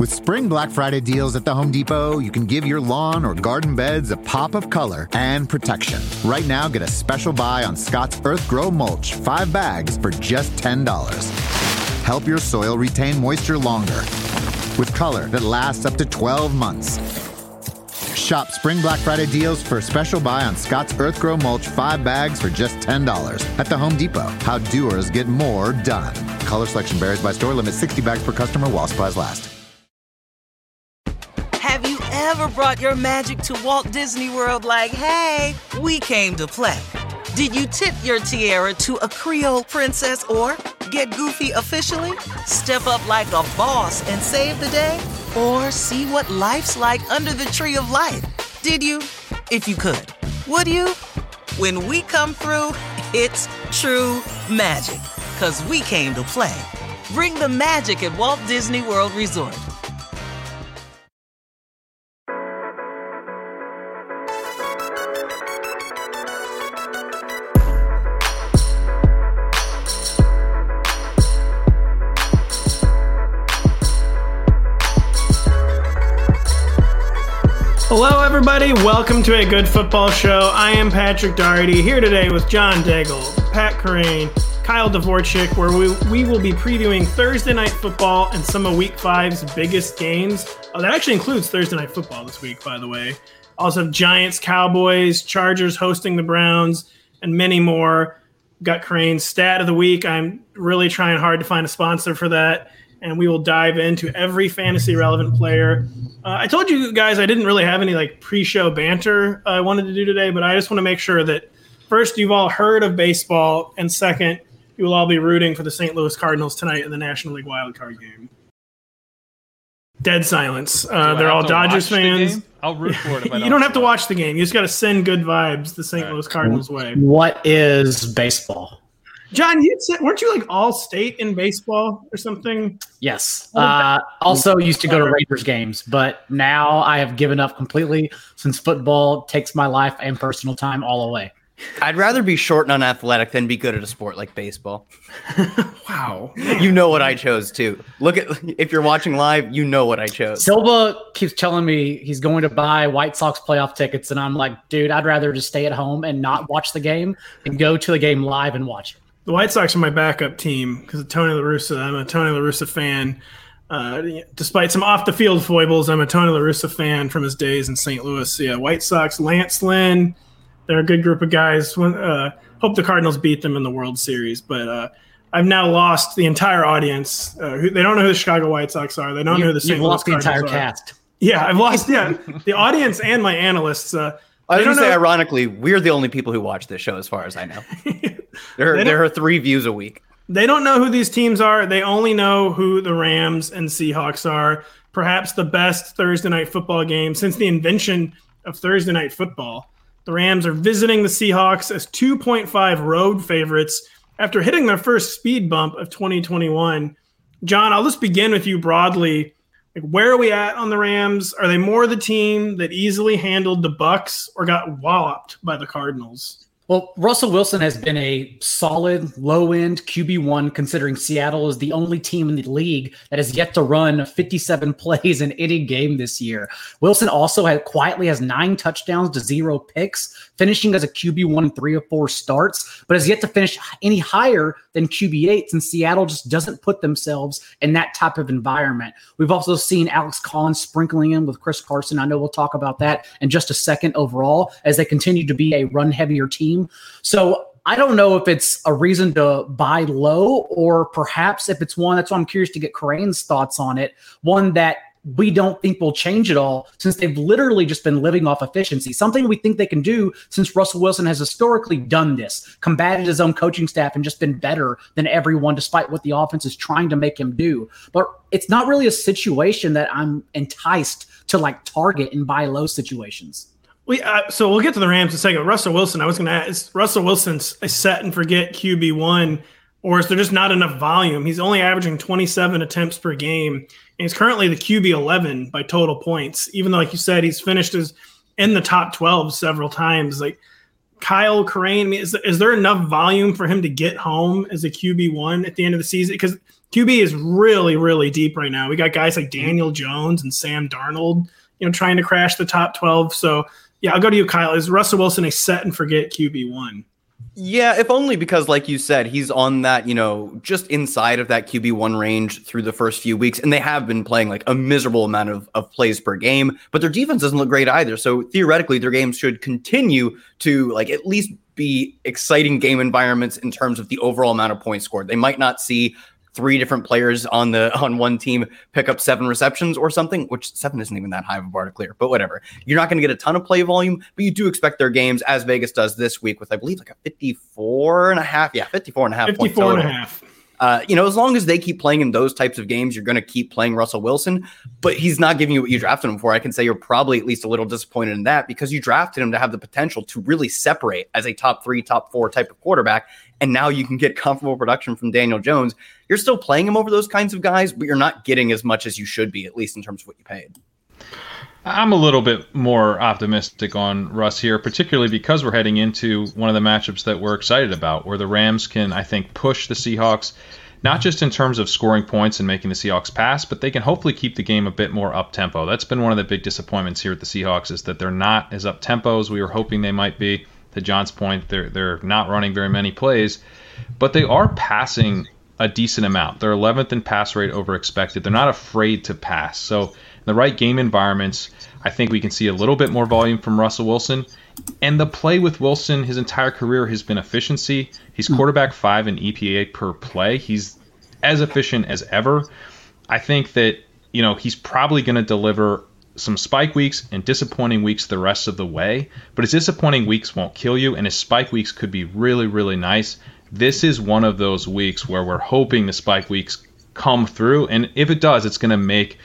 With Spring Black Friday deals at the Home Depot, you can give your lawn or garden beds a pop of color and protection. Right now, get a special buy on Scott's Earth Grow Mulch, 5 bags for just $10. Help your soil retain moisture longer with color that lasts up to 12 months. Shop Spring Black Friday deals for a special buy on Scott's Earth Grow Mulch, 5 bags for just $10 at the Home Depot. How doers get more done. Color selection varies by store. Limit 60 bags per customer while supplies last. Have you ever brought your magic to Walt Disney World like, hey, we came to play? Did you tip your tiara to a Creole princess or get goofy officially? Step up like a boss and save the day? Or see what life's like under the tree of life? Did you? If you could. Would you? When we come through, it's true magic. 'Cause we came to play. Bring the magic at Walt Disney World Resort. Hello, everybody. Welcome to A Good Football Show. I am Patrick Daugherty, here today with John Daigle, Pat Kerrane, Kyle Dvorchak, where we will be previewing Thursday Night Football and some of Week 5's biggest games. That actually includes Thursday Night Football this week, by the way. Also, Giants, Cowboys, Chargers hosting the Browns, and many more. Got Kerrane's Stat of the Week. I'm really trying hard to find a sponsor for that, and we will dive into every fantasy-relevant player. I told you guys I didn't really have any pre-show banter I wanted to do today, but I just want to make sure that first, you've all heard of baseball, and second, you will all be rooting for the St. Louis Cardinals tonight in the National League wildcard game. Dead silence. They're all Dodgers fans. I'll root for it. You don't have to watch the game. You just got to send good vibes the St. Louis Cardinals way. What is baseball? John, weren't you all state in baseball or something? Yes. Also used to go to Rangers games, but now I have given up completely since football takes my life and personal time all away. I'd rather be short and unathletic than be good at a sport like baseball. Wow. You know what I chose too. If you're watching live, you know what I chose. Silva keeps telling me he's going to buy White Sox playoff tickets, and I'm like, dude, I'd rather just stay at home and not watch the game and go to the game live and watch it. The White Sox are my backup team because of Tony La Russa. I'm a Tony La Russa fan. Despite some off-the-field foibles, I'm a Tony La Russa fan from his days in St. Louis. Yeah, White Sox, Lance Lynn, they're a good group of guys. Hope the Cardinals beat them in the World Series. But I've now lost the entire audience. They don't know who the Chicago White Sox are. They don't know who the St. Louis Cardinals are. You've lost the entire cast. Yeah, I've lost the audience and my analysts. I was going to say, ironically, we're the only people who watch this show as far as I know. There are 3 views a week. They don't know who these teams are. They only know who the Rams and Seahawks are. Perhaps the best Thursday night football game since the invention of Thursday night football. The Rams are visiting the Seahawks as 2.5 road favorites after hitting their first speed bump of 2021. John, I'll just begin with you broadly. Where are we at on the Rams? Are they more the team that easily handled the Bucs or got walloped by the Cardinals? Well, Russell Wilson has been a solid low-end QB1, considering Seattle is the only team in the league that has yet to run 57 plays in any game this year. Wilson also quietly has 9 touchdowns to 0 picks, finishing as a QB1 in 3 of 4 starts, but has yet to finish any higher than QB8 since Seattle just doesn't put themselves in that type of environment. We've also seen Alex Collins sprinkling in with Chris Carson. I know we'll talk about that in just a second overall as they continue to be a run-heavier team. So I don't know if it's a reason to buy low or perhaps if it's one, that's why I'm curious to get Kerrane's thoughts on it, one that we don't think will change at all since they've literally just been living off efficiency, something we think they can do since Russell Wilson has historically done this, combated his own coaching staff and just been better than everyone despite what the offense is trying to make him do. But it's not really a situation that I'm enticed to target and buy low situations. So we'll get to the Rams in a second. Russell Wilson, I was going to ask, is Russell Wilson's a set and forget QB1, or is there just not enough volume? He's only averaging 27 attempts per game, and he's currently the QB11 by total points, even though, like you said, he's finished in the top 12 several times. Kyle Kerrane, is there enough volume for him to get home as a QB1 at the end of the season? Because QB is really, really deep right now. We got guys like Daniel Jones and Sam Darnold, trying to crash the top 12. So, yeah, I'll go to you, Kyle. Is Russell Wilson a set and forget QB1? Yeah, if only because, like you said, he's on that, just inside of that QB1 range through the first few weeks. And they have been playing like a miserable amount of plays per game, but their defense doesn't look great either. So theoretically, their games should continue to like at least be exciting game environments in terms of the overall amount of points scored. They might not see 3 different players on one team pick up 7 receptions or something, which 7 isn't even that high of a bar to clear, but whatever. You're not going to get a ton of play volume, but you do expect their games, as Vegas does this week, with I believe like a 54.5. Yeah, 54.5. 54.5. As long as they keep playing in those types of games, you're going to keep playing Russell Wilson, but he's not giving you what you drafted him for. I can say you're probably at least a little disappointed in that because you drafted him to have the potential to really separate as a top 3, top 4 type of quarterback. And now you can get comfortable production from Daniel Jones. You're still playing him over those kinds of guys, but you're not getting as much as you should be, at least in terms of what you paid. I'm a little bit more optimistic on Russ here, particularly because we're heading into one of the matchups that we're excited about, where the Rams can, I think, push the Seahawks, not just in terms of scoring points and making the Seahawks pass, but they can hopefully keep the game a bit more up-tempo. That's been one of the big disappointments here at the Seahawks, is that they're not as up-tempo as we were hoping they might be. To John's point, they're not running very many plays, but they are passing a decent amount. They're 11th in pass rate over expected. They're not afraid to pass. So in the right game environments, I think we can see a little bit more volume from Russell Wilson. And the play with Wilson, his entire career has been efficiency. He's quarterback 5 in EPA per play. He's as efficient as ever. I think that, he's probably going to deliver some spike weeks and disappointing weeks the rest of the way, but his disappointing weeks won't kill you, and his spike weeks could be really, really nice. This is one of those weeks where we're hoping the spike weeks come through, and if it does, it's going to make,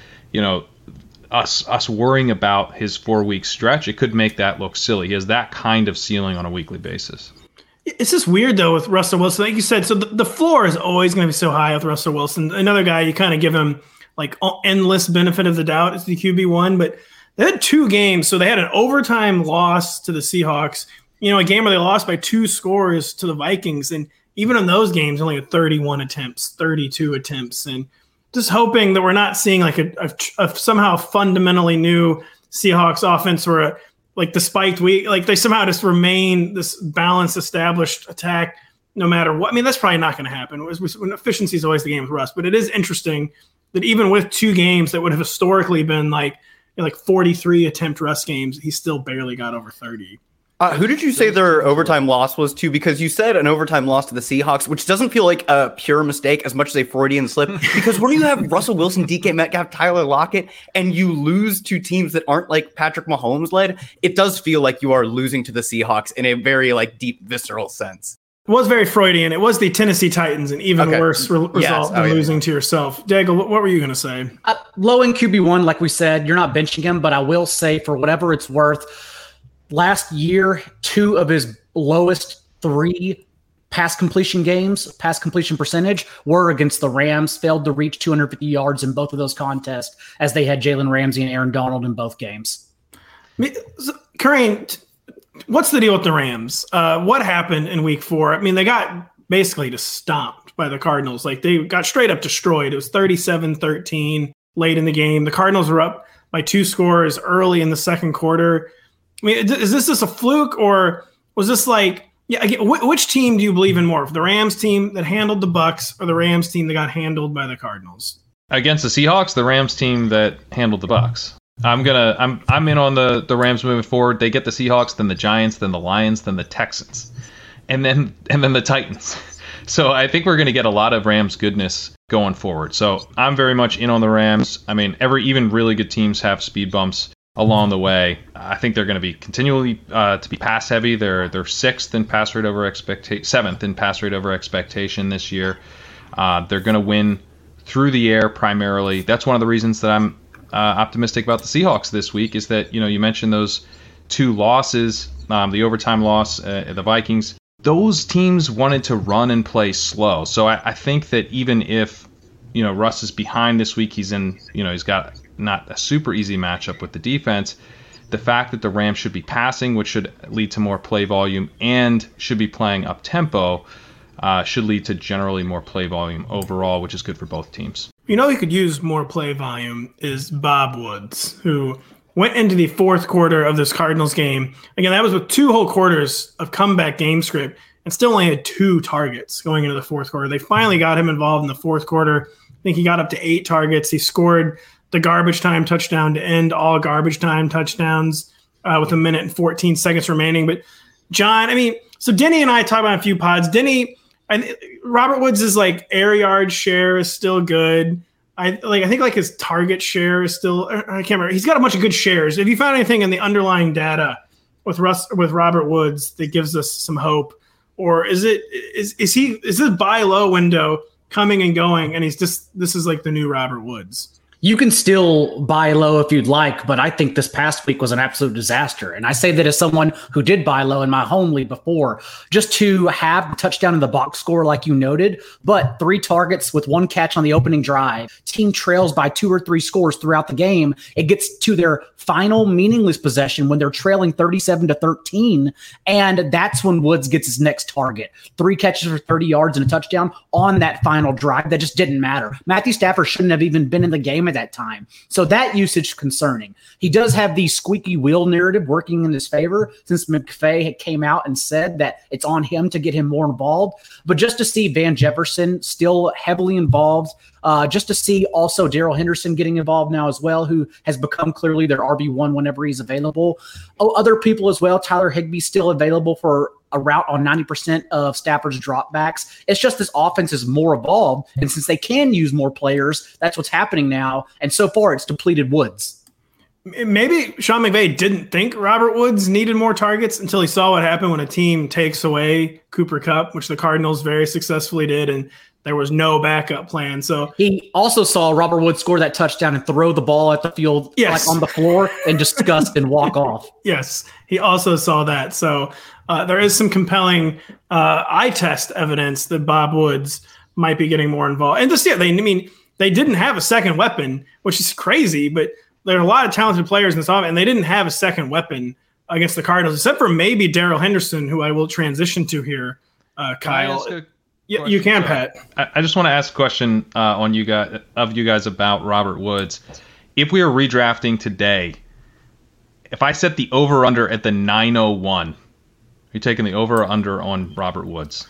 us worrying about his 4-week stretch. It could make that look silly. He has that kind of ceiling on a weekly basis. It's just weird, though, with Russell Wilson. Like you said, so the floor is always going to be so high with Russell Wilson. Another guy, you kind of give him like endless benefit of the doubt is the QB1, but they had 2 games. So they had an overtime loss to the Seahawks, a game where they lost by 2 scores to the Vikings. And even in those games, only had 31 attempts, 32 attempts. And just hoping that we're not seeing like a somehow fundamentally new Seahawks offense where like the spiked week, like they somehow just remain this balanced, established attack no matter what. I mean, that's probably not going to happen. When efficiency is always the game with Russ, but it is interesting that even with 2 games that would have historically been like 43 attempt Russ games, he still barely got over 30. Who did you say their overtime loss was to? Because you said an overtime loss to the Seahawks, which doesn't feel like a pure mistake as much as a Freudian slip. Because when you have Russell Wilson, DK Metcalf, Tyler Lockett, and you lose to teams that aren't like Patrick Mahomes led, it does feel like you are losing to the Seahawks in a very like deep, visceral sense. It was very Freudian. It was the Tennessee Titans, an even worse result than losing to yourself. Daigle, what were you going to say? Low in QB1, like we said, you're not benching him, but I will say, for whatever it's worth, last year, 2 of his lowest 3 pass completion percentage were against the Rams, failed to reach 250 yards in both of those contests, as they had Jalen Ramsey and Aaron Donald in both games. Kareem, what's the deal with the Rams? What happened in week 4? I mean, they got basically just stomped by the Cardinals. Like, they got straight up destroyed. It was 37-13 late in the game. The Cardinals were up by 2 scores early in the second quarter. I mean, is this just a fluke, or was this like, which team do you believe in more? The Rams team that handled the Bucs, or the Rams team that got handled by the Cardinals? Against the Seahawks, the Rams team that handled the Bucs. I'm in on the Rams moving forward. They get the Seahawks, then the Giants, then the Lions, then the Texans, and then the Titans. So I think we're going to get a lot of Rams goodness going forward. So I'm very much in on the Rams. I mean, even really good teams have speed bumps along the way. I think they're going to be continually to be pass heavy. They're 6th in pass rate over expectation, 7th in pass rate over expectation this year. They're going to win through the air primarily. That's one of the reasons that I'm optimistic about the Seahawks this week, is that, you mentioned those 2 losses, the overtime loss, the Vikings. Those teams wanted to run and play slow. So I think that even if, Russ is behind this week, he's got not a super easy matchup with the defense. The fact that the Rams should be passing, which should lead to more play volume, and should be playing up tempo, should lead to generally more play volume overall, which is good for both teams. You know, he could use more play volume is Bob Woods, who went into the fourth quarter of this Cardinals game. Again, that was with 2 whole quarters of comeback game script and still only had 2 targets going into the fourth quarter. They finally got him involved in the fourth quarter. I think he got up to 8 targets. He scored the garbage time touchdown to end all garbage time touchdowns with 1 minute and 14 seconds remaining. But John, I mean, so Denny and I talked about a few pods. Denny, and Robert Woods' like air yard share is still good. I think like his target share is still, I can't remember. He's got a bunch of good shares. Have you found anything in the underlying data with Robert Woods that gives us some hope? Or is this buy low window coming and going, and this is like the new Robert Woods? You can still buy low if you'd like, but I think this past week was an absolute disaster. And I say that as someone who did buy low in my home league before, just to have the touchdown in the box score like you noted, but 3 targets with 1 catch on the opening drive. Team trails by 2 or 3 scores throughout the game. It gets to their final meaningless possession when they're trailing 37-13, and that's when Woods gets his next target. 3 catches for 30 yards and a touchdown on that final drive. That just didn't matter. Matthew Stafford shouldn't have even been in the game at that time. So that usage concerning. He does have the squeaky wheel narrative working in his favor since McVay had came out and said that it's on him to get him more involved. But just to see Van Jefferson still heavily involved, just to see also Darrell Henderson getting involved now as well, who has become clearly their RB1 whenever he's available. Other people as well. Tyler Higbee still available for a route on 90% of Stafford's dropbacks. It's just this offense is more evolved. And since they can use more players, that's what's happening now. And so far, it's depleted Woods. Maybe Sean McVay didn't think Robert Woods needed more targets until he saw what happened when a team takes away Cooper Kupp, which the Cardinals very successfully did, and there was no backup plan. So he also saw Robert Woods score that touchdown and throw the ball at the field, like on the floor, in disgust and walk off. Yes, he also saw that. So there is some compelling eye test evidence that Bob Woods might be getting more involved. And they didn't have a second weapon, which is crazy, but there are a lot of talented players in this offense, and they didn't have a second weapon against the Cardinals, except for maybe Darrell Henderson, who I will transition to here, Kyle. You can, Pat. I just want to ask a question on you guys about Robert Woods. If we were redrafting today, if I set the over/under at the 901, you're taking the over or under on Robert Woods?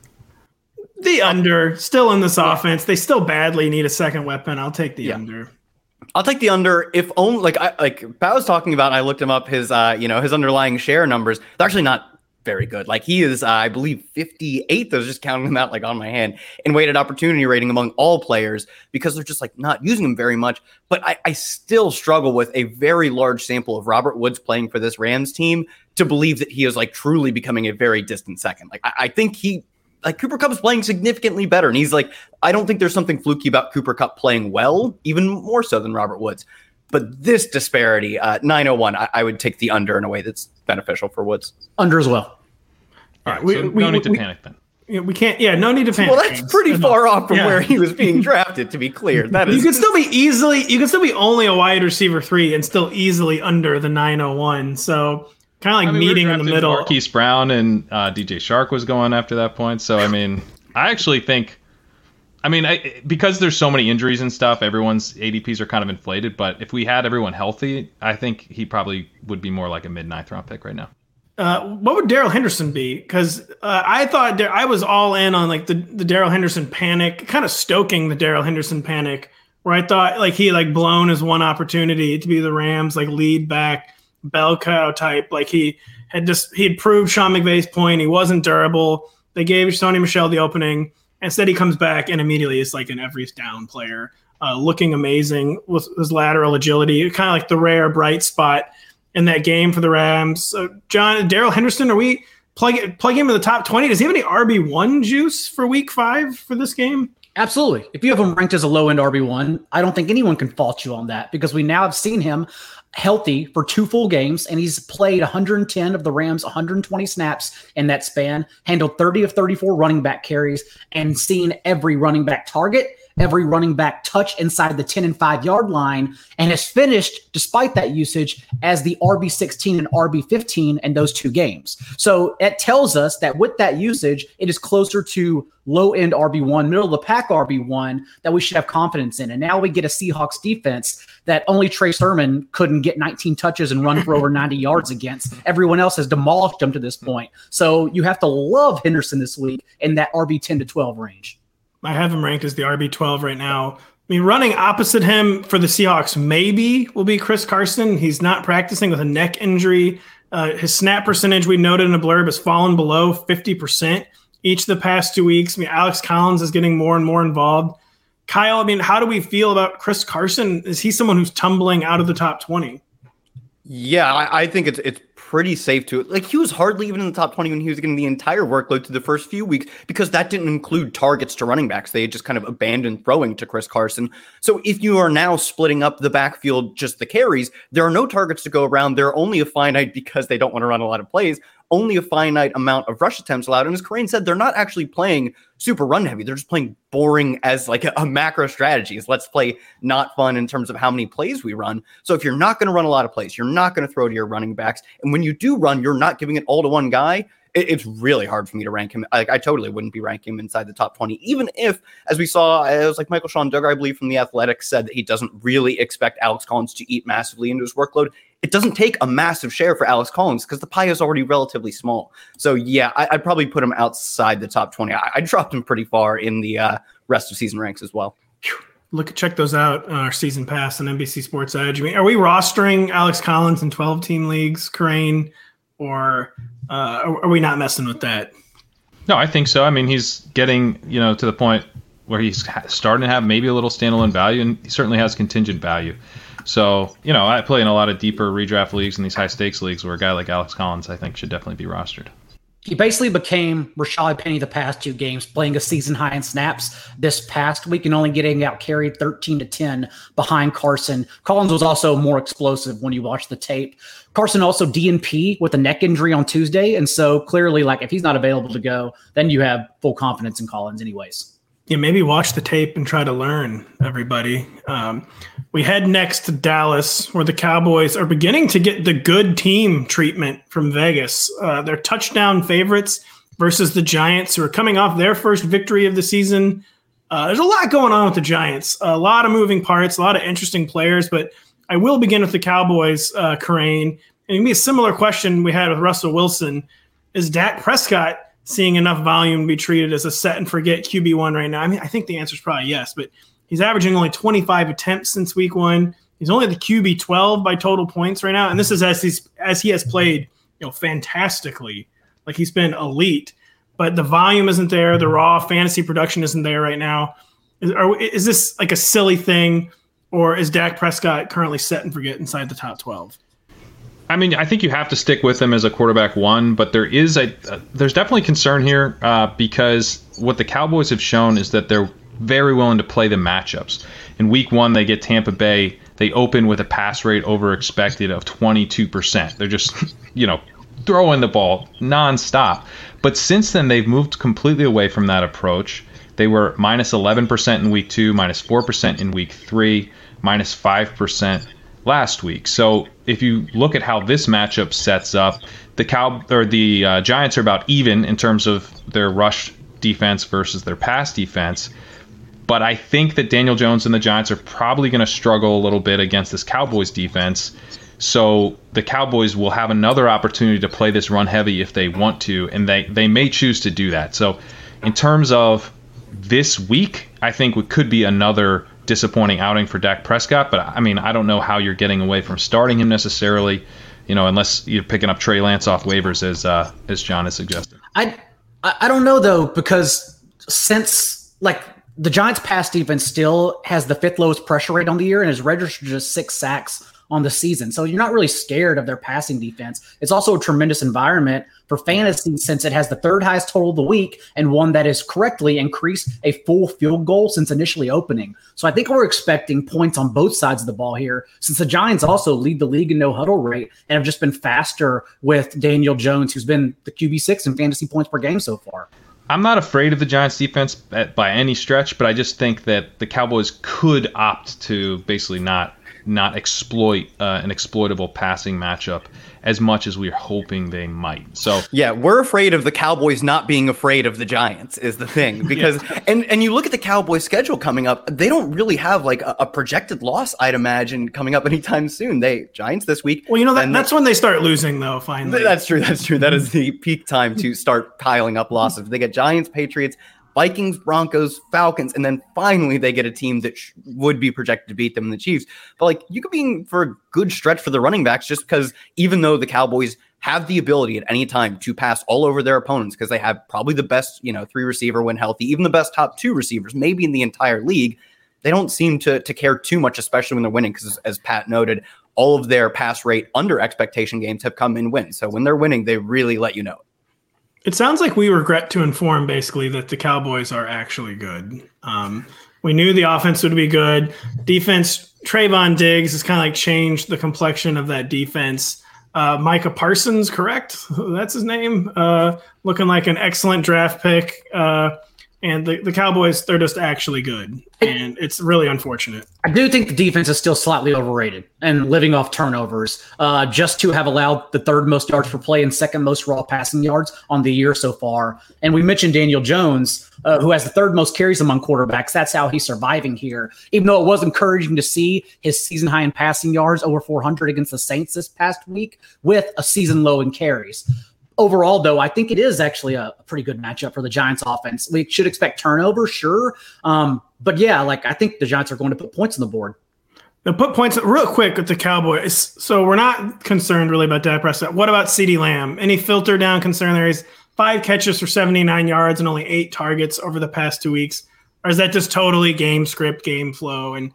The under. Still in this offense, they still badly need a second weapon. I'll take the under. I'll take the under if only Pat was talking about. I looked him up. His his underlying share numbers. They're actually not very good. Like he is, I believe 58th. I was just counting them out like on my hand in weighted opportunity rating among all players because they're just like not using him very much. But I still struggle with a very large sample of Robert Woods playing for this Rams team to believe that he is like truly becoming a very distant second. Like I think Cooper Kupp is playing significantly better. And he's like, I don't think there's something fluky about Cooper Kupp playing well, even more so than Robert Woods. But this disparity, 901, I would take the under in a way that's beneficial for Woods. Under as well. All right, no need to panic then. We can't. Yeah, no need to panic. Well, that's pretty far off from where he was being drafted. To be clear, you could still be only a wide receiver 3 and still easily under the 901. So kind of like meeting in the middle. Marquise Brown and DJ Shark was going after that point. So I actually think. Because there's so many injuries and stuff, everyone's ADPs are kind of inflated. But if we had everyone healthy, I think he probably would be more like a mid-9th round pick right now. What would Darrell Henderson be? Because I thought I was all in on like the Darrell Henderson panic, kind of stoking the Darrell Henderson panic, where I thought like he like blown his one opportunity to be the Rams like lead back bell cow type. Like he had proved Sean McVay's point. He wasn't durable. They gave Sony Michel the opening. Instead, he comes back and immediately is like an every down player, looking amazing with his lateral agility, kind of like the rare bright spot in that game for the Rams. So, John, Darrell Henderson, are we plug him in the top 20? Does he have any RB1 juice for week 5 for this game? Absolutely. If you have him ranked as a low-end RB1, I don't think anyone can fault you on that because we now have seen him healthy for 2 full games, and he's played 110 of the Rams' 120 snaps in that span, handled 30 of 34 running back carries, and seen every running back target every running back touch inside the 10 and 5 yard line, and has finished, despite that usage, as the RB16 and RB15 in those 2 games. So it tells us that with that usage, it is closer to low-end RB1, middle-of-the-pack RB1 that we should have confidence in. And now we get a Seahawks defense that only Trey Sermon couldn't get 19 touches and run for over 90 yards against. Everyone else has demolished them to this point. So you have to love Henderson this week in that RB10 to 12 range. I have him ranked as the RB12 right now. I mean, running opposite him for the Seahawks maybe will be Chris Carson. He's not practicing with a neck injury. His snap percentage, we noted in a blurb, has fallen below 50% each of the past 2 weeks. I mean, Alex Collins is getting more and more involved. Kyle, I mean, how do we feel about Chris Carson? Is he someone who's tumbling out of the top 20? Yeah, I think it's pretty safe to, like, he was hardly even in the top 20 when he was getting the entire workload through the first few weeks, because that didn't include targets to running backs. They had just kind of abandoned throwing to Chris Carson. So if you are now splitting up the backfield, just the carries, there are no targets to go around. They're only a finite, because they don't want to run a lot of plays, only a finite amount of rush attempts allowed. And as Corain said, they're not actually playing super run heavy. They're just playing boring as like a macro strategies. Let's play not fun in terms of how many plays we run. So if you're not going to run a lot of plays, you're not going to throw to your running backs. And when you do run, you're not giving it all to one guy. It's really hard for me to rank him. I totally wouldn't be ranking him inside the top 20, even if, as we saw, it was like Michael Sean Duggar, I believe, from The Athletic, said that he doesn't really expect Alex Collins to eat massively into his workload. It doesn't take a massive share for Alex Collins because the pie is already relatively small. So, yeah, I'd probably put him outside the top 20. I dropped him pretty far in the rest of season ranks as well. Check those out on our season pass on NBC Sports Edge. I mean, are we rostering Alex Collins in 12-team leagues, Corain, or are we not messing with that? No, I think so. I mean, he's getting, to the point where he's starting to have maybe a little standalone value, and he certainly has contingent value. So, I play in a lot of deeper redraft leagues and these high-stakes leagues where a guy like Alex Collins, I think, should definitely be rostered. He basically became Rashad Penny the past 2 games, playing a season high in snaps this past week and only getting out carried 13-10 behind Carson. Collins was also more explosive when you watch the tape. Carson also DNP with a neck injury on Tuesday. And so clearly, like, if he's not available to go, then you have full confidence in Collins anyways. Yeah, maybe watch the tape and try to learn, everybody. We head next to Dallas, where the Cowboys are beginning to get the good team treatment from Vegas. They're touchdown favorites versus the Giants, who are coming off their first victory of the season. There's a lot going on with the Giants, a lot of moving parts, a lot of interesting players, but I will begin with the Cowboys, Corain. And it can be a similar question we had with Russell Wilson. Is Dak Prescott seeing enough volume to be treated as a set-and-forget QB1 right now? I mean, I think the answer is probably yes, but he's averaging only 25 attempts since week 1. He's only the QB12 by total points right now, and this is as he has played, fantastically. Like, he's been elite, but the volume isn't there. The raw fantasy production isn't there right now. Is this like a silly thing, or is Dak Prescott currently set and forget inside the top 12? I mean, I think you have to stick with him as a quarterback 1, but there's definitely concern here because what the Cowboys have shown is that they're very willing to play the matchups. In week 1, they get Tampa Bay. They open with a pass rate over expected of 22%. They're just, throwing the ball nonstop. But since then, they've moved completely away from that approach. They were minus 11% in week 2, minus 4% in week 3, minus 5% last week. So if you look at how this matchup sets up, the Giants are about even in terms of their rush defense versus their pass defense. But I think that Daniel Jones and the Giants are probably going to struggle a little bit against this Cowboys defense. So the Cowboys will have another opportunity to play this run heavy if they want to, and they may choose to do that. So in terms of this week, I think it could be another disappointing outing for Dak Prescott, but I mean, I don't know how you're getting away from starting him necessarily, unless you're picking up Trey Lance off waivers as John has suggested. I don't know though, because since the Giants pass defense still has the 5th lowest pressure rate on the year and has registered just 6 sacks on the season. So you're not really scared of their passing defense. It's also a tremendous environment for fantasy since it has the 3rd highest total of the week and one that has correctly increased a full field goal since initially opening. So I think we're expecting points on both sides of the ball here, since the Giants also lead the league in no huddle rate and have just been faster with Daniel Jones, who's been the QB6 in fantasy points per game so far. I'm not afraid of the Giants defense by any stretch, but I just think that the Cowboys could opt to basically not exploit an exploitable passing matchup as much as we're hoping they might. So yeah, we're afraid of the Cowboys not being afraid of the Giants is the thing, because and you look at the Cowboys schedule coming up, they don't really have like a projected loss, I'd imagine, coming up anytime soon. Giants this week. Well, that's when they start losing though, finally. That's true. That is the peak time to start piling up losses. They get Giants, Patriots, Vikings, Broncos, Falcons, and then finally they get a team that would be projected to beat them in the Chiefs. But like, you could be in for a good stretch for the running backs, just because even though the Cowboys have the ability at any time to pass all over their opponents, because they have probably the best, 3 receiver when healthy, even the best top 2 receivers, maybe in the entire league, they don't seem to care too much, especially when they're winning, because as Pat noted, all of their pass rate under expectation games have come in wins. So when they're winning, they really let you know. It sounds like we regret to inform, basically, that the Cowboys are actually good. We knew the offense would be good. Defense, Trayvon Diggs has kind of like changed the complexion of that defense. Micah Parsons, correct? That's his name. Looking like an excellent draft pick. And the Cowboys, they're just actually good. And it's really unfortunate. I do think the defense is still slightly overrated and living off turnovers, just to have allowed the 3rd most yards per play and 2nd most raw passing yards on the year so far. And we mentioned Daniel Jones, who has the 3rd most carries among quarterbacks. That's how he's surviving here. Even though it was encouraging to see his season high in passing yards, over 400 against the Saints this past week, with a season low in carries. Overall, though, I think it is actually a pretty good matchup for the Giants offense. We should expect turnover, sure. But yeah, I think the Giants are going to put points on the board. They'll put points real quick with the Cowboys. So we're not concerned really about Dak Prescott. What about CeeDee Lamb? Any filter down concern there? He's 5 catches for 79 yards and only 8 targets over the past 2 weeks. Or is that just totally game script, game flow? And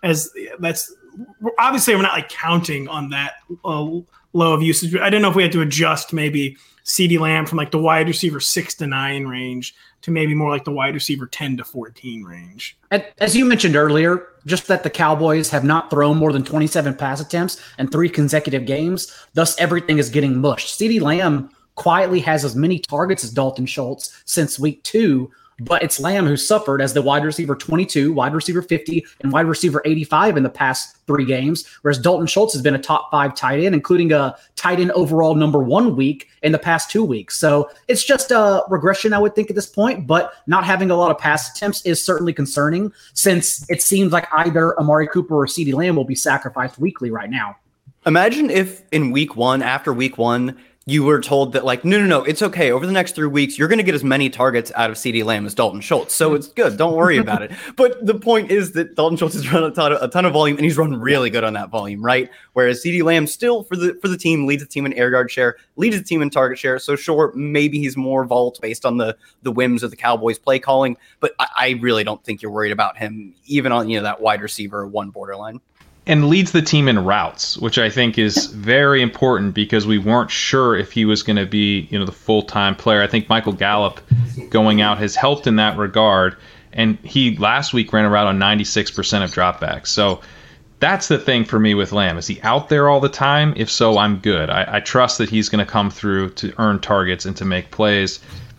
that's obviously we're not counting on that low of usage. I didn't know if we had to adjust maybe CeeDee Lamb from the wide receiver 6 to 9 range to maybe more like the wide receiver 10 to 14 range. As you mentioned earlier, just that the Cowboys have not thrown more than 27 pass attempts in 3 consecutive games. Thus, everything is getting mushed. CeeDee Lamb quietly has as many targets as Dalton Schultz since week 2, but it's Lamb who suffered as the wide receiver 22, wide receiver 50, and wide receiver 85 in the past 3 games, whereas Dalton Schultz has been a top 5 tight end, including a tight end overall number 1 week in the past 2 weeks. So it's just a regression, I would think, at this point, but not having a lot of pass attempts is certainly concerning, since it seems like either Amari Cooper or CeeDee Lamb will be sacrificed weekly right now. Imagine if in week 1, after week 1, you were told that no, it's okay. Over the next 3 weeks, you're going to get as many targets out of CeeDee Lamb as Dalton Schultz. So it's good. Don't worry about it. But the point is that Dalton Schultz has run a ton of volume, and he's run really good on that volume, right? Whereas CeeDee Lamb still for the team leads the team in air yard share, leads the team in target share. So sure, maybe he's more volatile based on the whims of the Cowboys play calling. But I really don't think you're worried about him, even on that wide receiver 1 borderline. And leads the team in routes, which I think is very important because we weren't sure if he was going to be, the full-time player. I think Michael Gallup going out has helped in that regard. And he last week ran a route on 96% of dropbacks. So that's the thing for me with Lamb. Is he out there all the time? If so, I'm good. I trust that he's going to come through to earn targets and to make plays.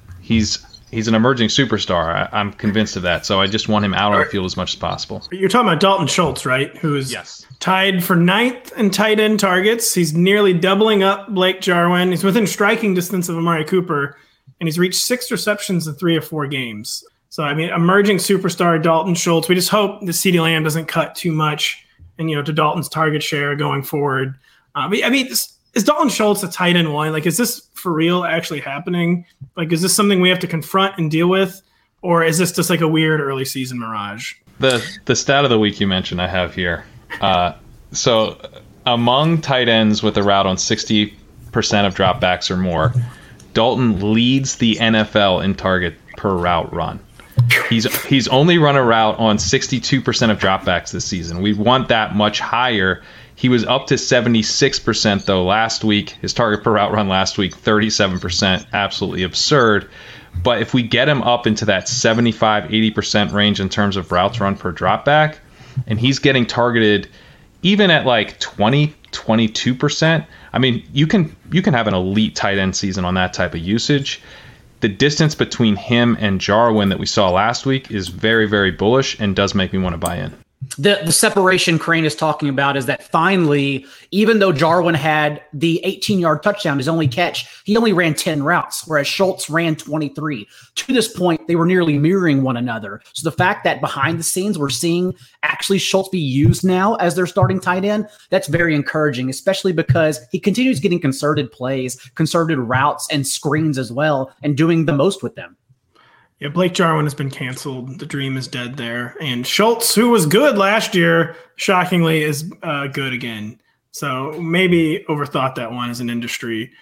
He's an emerging superstar. I'm convinced of that. So I just want him out on the field as much as possible. You're talking about Dalton Schultz, right? Who's tied for 9th in tight end targets. He's nearly doubling up Blake Jarwin. He's within striking distance of Amari Cooper, and he's reached 6 receptions in 3 of 4 games. So, emerging superstar Dalton Schultz. We just hope that CeeDee Lamb doesn't cut too much and, to Dalton's target share going forward. Is Dalton Schultz a tight end 1? Is this for real actually happening? Is this something we have to confront and deal with? Or is this just a weird early season mirage? The stat of the week you mentioned I have here. So among tight ends with a route on 60% of dropbacks or more, Dalton leads the NFL in target per route run. He's only run a route on 62% of dropbacks this season. We want that much higher. He was up to 76% though last week. His target per route run last week, 37%, absolutely absurd. But if we get him up into that 75-80% range in terms of routes run per dropback, and he's getting targeted even at 20-22%, you can have an elite tight end season on that type of usage. the distance between him and Jarwin that we saw last week is very, very bullish and does make me want to buy in. The separation Crane is talking about is that finally, even though Jarwin had the 18-yard touchdown, his only catch, he only ran 10 routes, whereas Schultz ran 23. To this point, they were nearly mirroring one another. So the fact that behind the scenes, we're seeing actually Schultz be used now as their starting tight end, that's very encouraging, especially because he continues getting concerted plays, concerted routes, and screens as well, and doing the most with them. Yeah, Blake Jarwin has been canceled. The dream is dead there. And Schultz, who was good last year, shockingly is good again. So maybe overthought that one as an industry.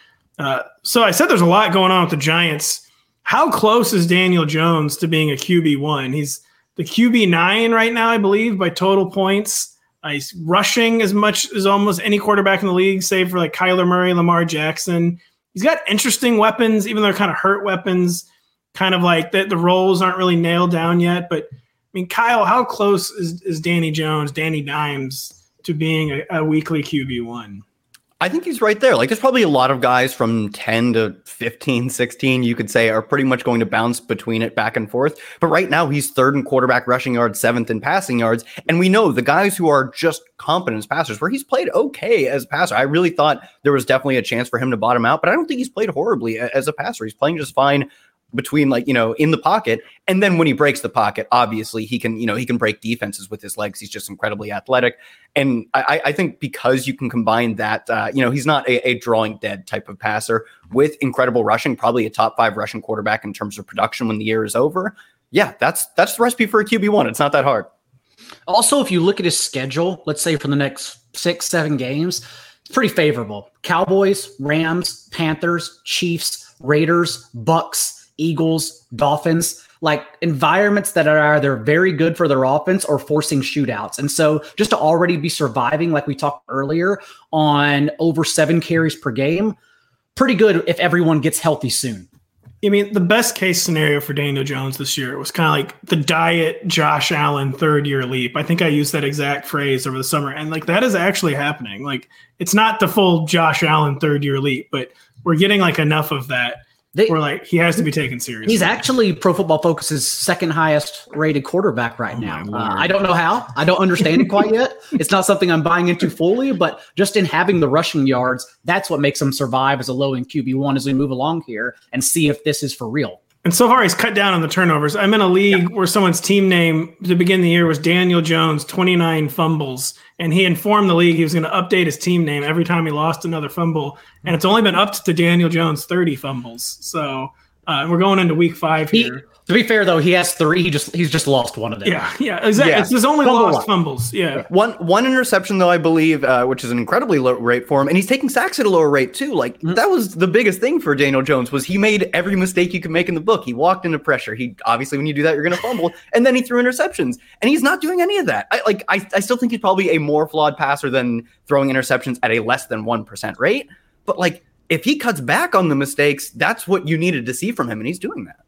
So I said there's a lot going on with the Giants. How close is Daniel Jones to being a QB1? He's the QB9 right now, I believe, by total points. He's rushing as much as almost any quarterback in the league, save for like Kyler Murray, Lamar Jackson. He's got interesting weapons, even though they're kind of hurt weapons. Kind of like the roles aren't really nailed down yet. But, I mean, Kyle, how close is Danny Jones, Danny Dimes, to being a weekly QB1? I think he's right there. Like, there's probably a lot of guys from 10 to 15, 16, you could say, are pretty much going to bounce between it back and forth. But right now, he's third in quarterback rushing yards, seventh in passing yards. And we know the guys who are just competent as passers, where he's played okay as a passer. I really thought there was definitely a chance for him to bottom out, but I don't think he's played horribly as a passer. He's playing just fine between, like, in the pocket. And then when he breaks the pocket, obviously he can break defenses with his legs. He's just incredibly athletic. And I think because you can combine that, he's not a drawing dead type of passer with incredible rushing, probably a top 5 rushing quarterback in terms of production when the year is over. Yeah, that's the recipe for a QB1. It's not that hard. Also, if you look at his schedule, let's say for the next 6-7 games, it's pretty favorable. Cowboys, Rams, Panthers, Chiefs, Raiders, Bucks, Eagles, Dolphins, like environments that are either very good for their offense or forcing shootouts. And so just to already be surviving, like we talked earlier, on over 7 carries per game, pretty good if everyone gets healthy soon. I mean, the best case scenario for Daniel Jones this year was kind of like the diet Josh Allen third-year leap. I think I used that exact phrase over the summer. And like that is actually happening. Like it's not the full Josh Allen third-year leap, but we're getting like enough of that. We're like, he has to be taken seriously. He's actually Pro Football Focus's second highest rated quarterback right now. I don't know how. I don't understand it quite yet. It's not something I'm buying into fully, but just in having the rushing yards, that's what makes him survive as a low-end QB1 as we move along here and see if this is for real. And so far, he's cut down on the turnovers. I'm in a league where someone's team name to begin the year was Daniel Jones, 29 fumbles. And he informed the league he was going to update his team name every time he lost another fumble. And it's only been upped to Daniel Jones, 30 fumbles. So we're going into week 5 here. To be fair, though, he has 3. He's just lost one of them. Yeah, exactly. Yeah. It's his only lost fumbles. Yeah. One interception, though, I believe, which is an incredibly low rate for him. And he's taking sacks at a lower rate, too. Like, that was the biggest thing for Daniel Jones was he made every mistake you could make in the book. He walked into pressure. He obviously, when you do that, you're going to fumble. And then he threw interceptions. And he's not doing any of that. I still think he's probably a more flawed passer than throwing interceptions at a less than 1% rate. But, like, if he cuts back on the mistakes, that's what you needed to see from him. And he's doing that.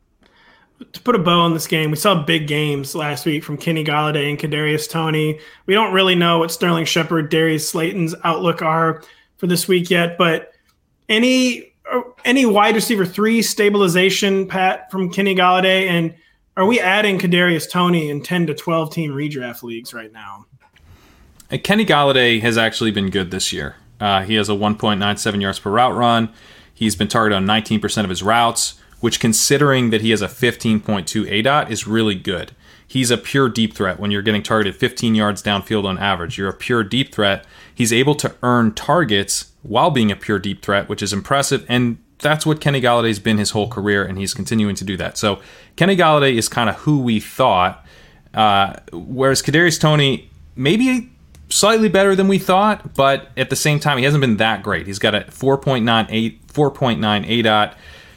To put a bow on this game, we saw big games last week from Kenny Golladay and Kadarius Toney. We don't really know what Sterling Shepard, Darius Slayton's outlook are for this week yet, but any wide receiver 3 stabilization, Pat, from Kenny Golladay, and are we adding Kadarius Toney in 10 to 12 team redraft leagues right now? Kenny Golladay has actually been good this year. He has a 1.97 yards per route run. He's been targeted on 19% of his routes, which, considering that he has a 15.2 ADOT, is really good. He's a pure deep threat when you're getting targeted 15 yards downfield on average. You're a pure deep threat. He's able to earn targets while being a pure deep threat, which is impressive, and that's what Kenny Galladay's been his whole career, and he's continuing to do that. So Kenny Golladay is kind of who we thought, whereas Kadarius Toney maybe slightly better than we thought, but at the same time, he hasn't been that great. He's got a 4.9 ADOT,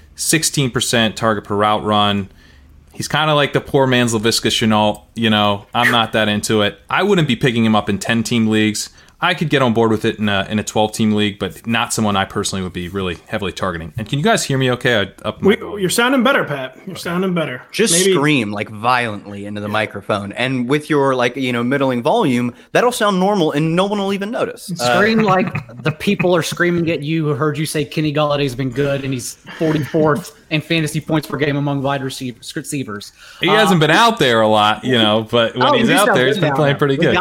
16% target per route run. He's kind of like the poor man's Laviska Shenault. I'm not that into it. I wouldn't be picking him up in 10-team leagues. I could get on board with it in a 12-team league, but not someone I personally would be really heavily targeting. And can you guys hear me okay? You're sounding better, Pat. You're sounding better. Just scream like violently into the microphone. And with your middling volume, that'll sound normal and no one will even notice. Scream like the people are screaming at you who heard you say Kenny Galladay's been good and he's 44th in fantasy points per game among wide receivers. He hasn't been out there a lot, but when he's out there, he's been playing pretty good.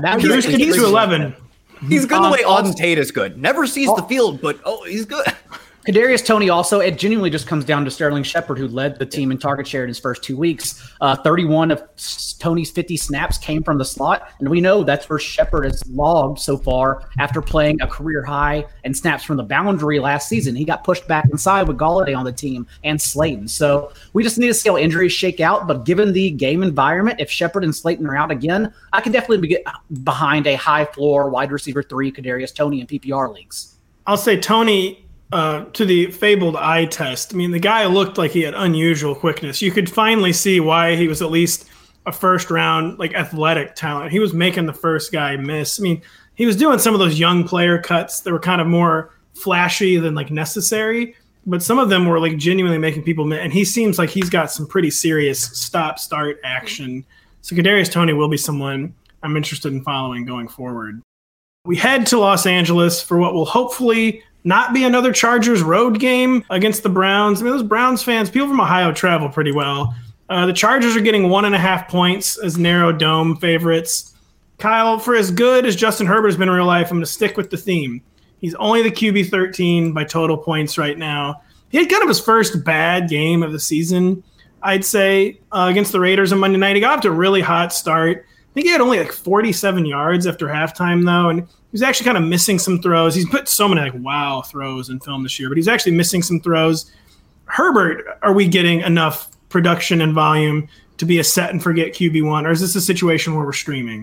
He's to 11. He's good the way Auden Tate is good. Never sees the field, but he's good. Kadarius Toney also, it genuinely just comes down to Sterling Shepard, who led the team in target share in his first 2 weeks. 31 of Toney's 50 snaps came from the slot, and we know that's where Shepard has logged so far after playing a career high in snaps from the boundary last season. He got pushed back inside with Galladay on the team and Slayton. So we just need to see how injuries shake out, but given the game environment, if Shepard and Slayton are out again, I can definitely get behind a high floor wide receiver 3 Kadarius Toney in PPR leagues. I'll say Toney, to the fabled eye test, I mean, the guy looked like he had unusual quickness. You could finally see why he was at least a first-round, athletic talent. He was making the first guy miss. I mean, he was doing some of those young player cuts that were kind of more flashy than, necessary, but some of them were, genuinely making people miss. And he seems like he's got some pretty serious stop-start action. So Kadarius Toney will be someone I'm interested in following going forward. We head to Los Angeles for what will hopefully not be another Chargers road game against the Browns. I mean, those Browns fans, people from Ohio travel pretty well. The Chargers are getting 1.5 points as narrow dome favorites. Kyle, for as good as Justin Herbert has been in real life, I'm going to stick with the theme. He's only the QB 13 by total points right now. He had kind of his first bad game of the season, I'd say, against the Raiders on Monday night. He got off to a really hot start. I think he had only 47 yards after halftime, though, and he was actually kind of missing some throws. He's put so many wow throws in film this year, but he's actually missing some throws. Herbert, are we getting enough production and volume to be a set and forget QB1, or is this a situation where we're streaming?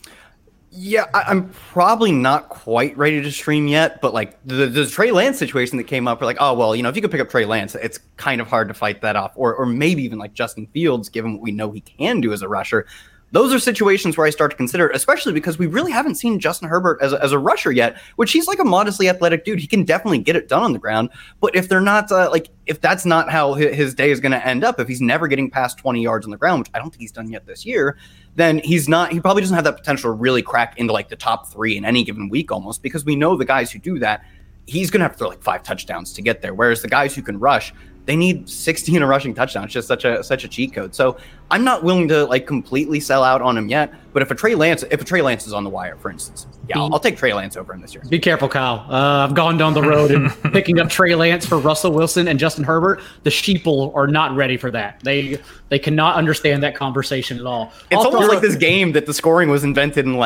Yeah, I'm probably not quite ready to stream yet, but the Trey Lance situation that came up, we're if you could pick up Trey Lance, it's kind of hard to fight that off, or maybe even Justin Fields, given what we know he can do as a rusher. Those are situations where I start to consider it, especially because we really haven't seen Justin Herbert as a rusher yet, which he's a modestly athletic dude. He can definitely get it done on the ground. But if they're not, if that's not how his day is going to end up, if he's never getting past 20 yards on the ground, which I don't think he's done yet this year, then he probably doesn't have that potential to really crack into the top 3 in any given week almost, because we know the guys who do that, he's going to have to throw 5 touchdowns to get there. Whereas the guys who can rush, they need 16 rushing touchdowns. It's just such a cheat code. So I'm not willing to completely sell out on him yet. But if a Trey Lance is on the wire, for instance, I'll take Trey Lance over him this year. Be careful, Kyle. I've gone down the road and picking up Trey Lance for Russell Wilson and Justin Herbert. The sheeple are not ready for that. They cannot understand that conversation at all. It's almost like this game that the scoring was invented in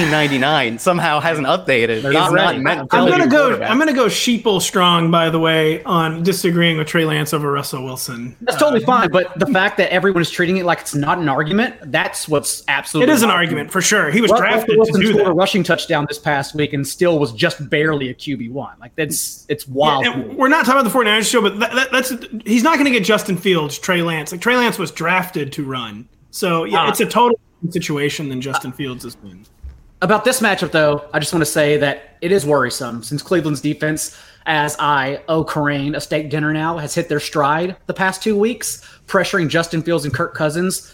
1999 somehow hasn't updated. I'm gonna go sheeple strong, by the way, on disagreeing with Trey Lance over Russell Wilson. That's totally fine, but the fact that everyone is treating it like it's not an argument, that's what's absolutely. It is an argument for sure. He was drafted Wilson to do scored that. A rushing touchdown this past week and still was just barely a QB1. It's wild. Yeah, we're not talking about the 49ers show, but that's he's not going to get Justin Fields, Trey Lance. Trey Lance was drafted to run. So it's a total different situation than Justin Fields has been. About this matchup, though, I just want to say that it is worrisome since Cleveland's defense, as I owe Corain a steak dinner now, has hit their stride the past 2 weeks, pressuring Justin Fields and Kirk Cousins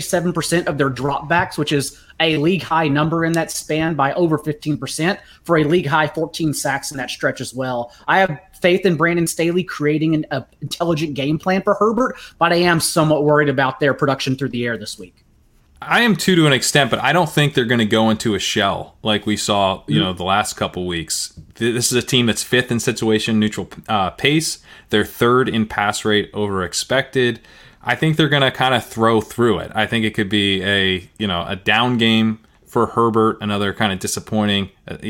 77% of their dropbacks, which is a league-high number in that span by over 15%, for a league-high 14 sacks in that stretch as well. I have faith in Brandon Staley creating an intelligent game plan for Herbert, but I am somewhat worried about their production through the air this week. I am too, to an extent, but I don't think they're going to go into a shell like we saw, the last couple weeks. This is a team that's 5th in situation neutral pace. They're 3rd in pass rate over expected. I think they're going to kind of throw through it. I think it could be a down game for Herbert, another kind of disappointing,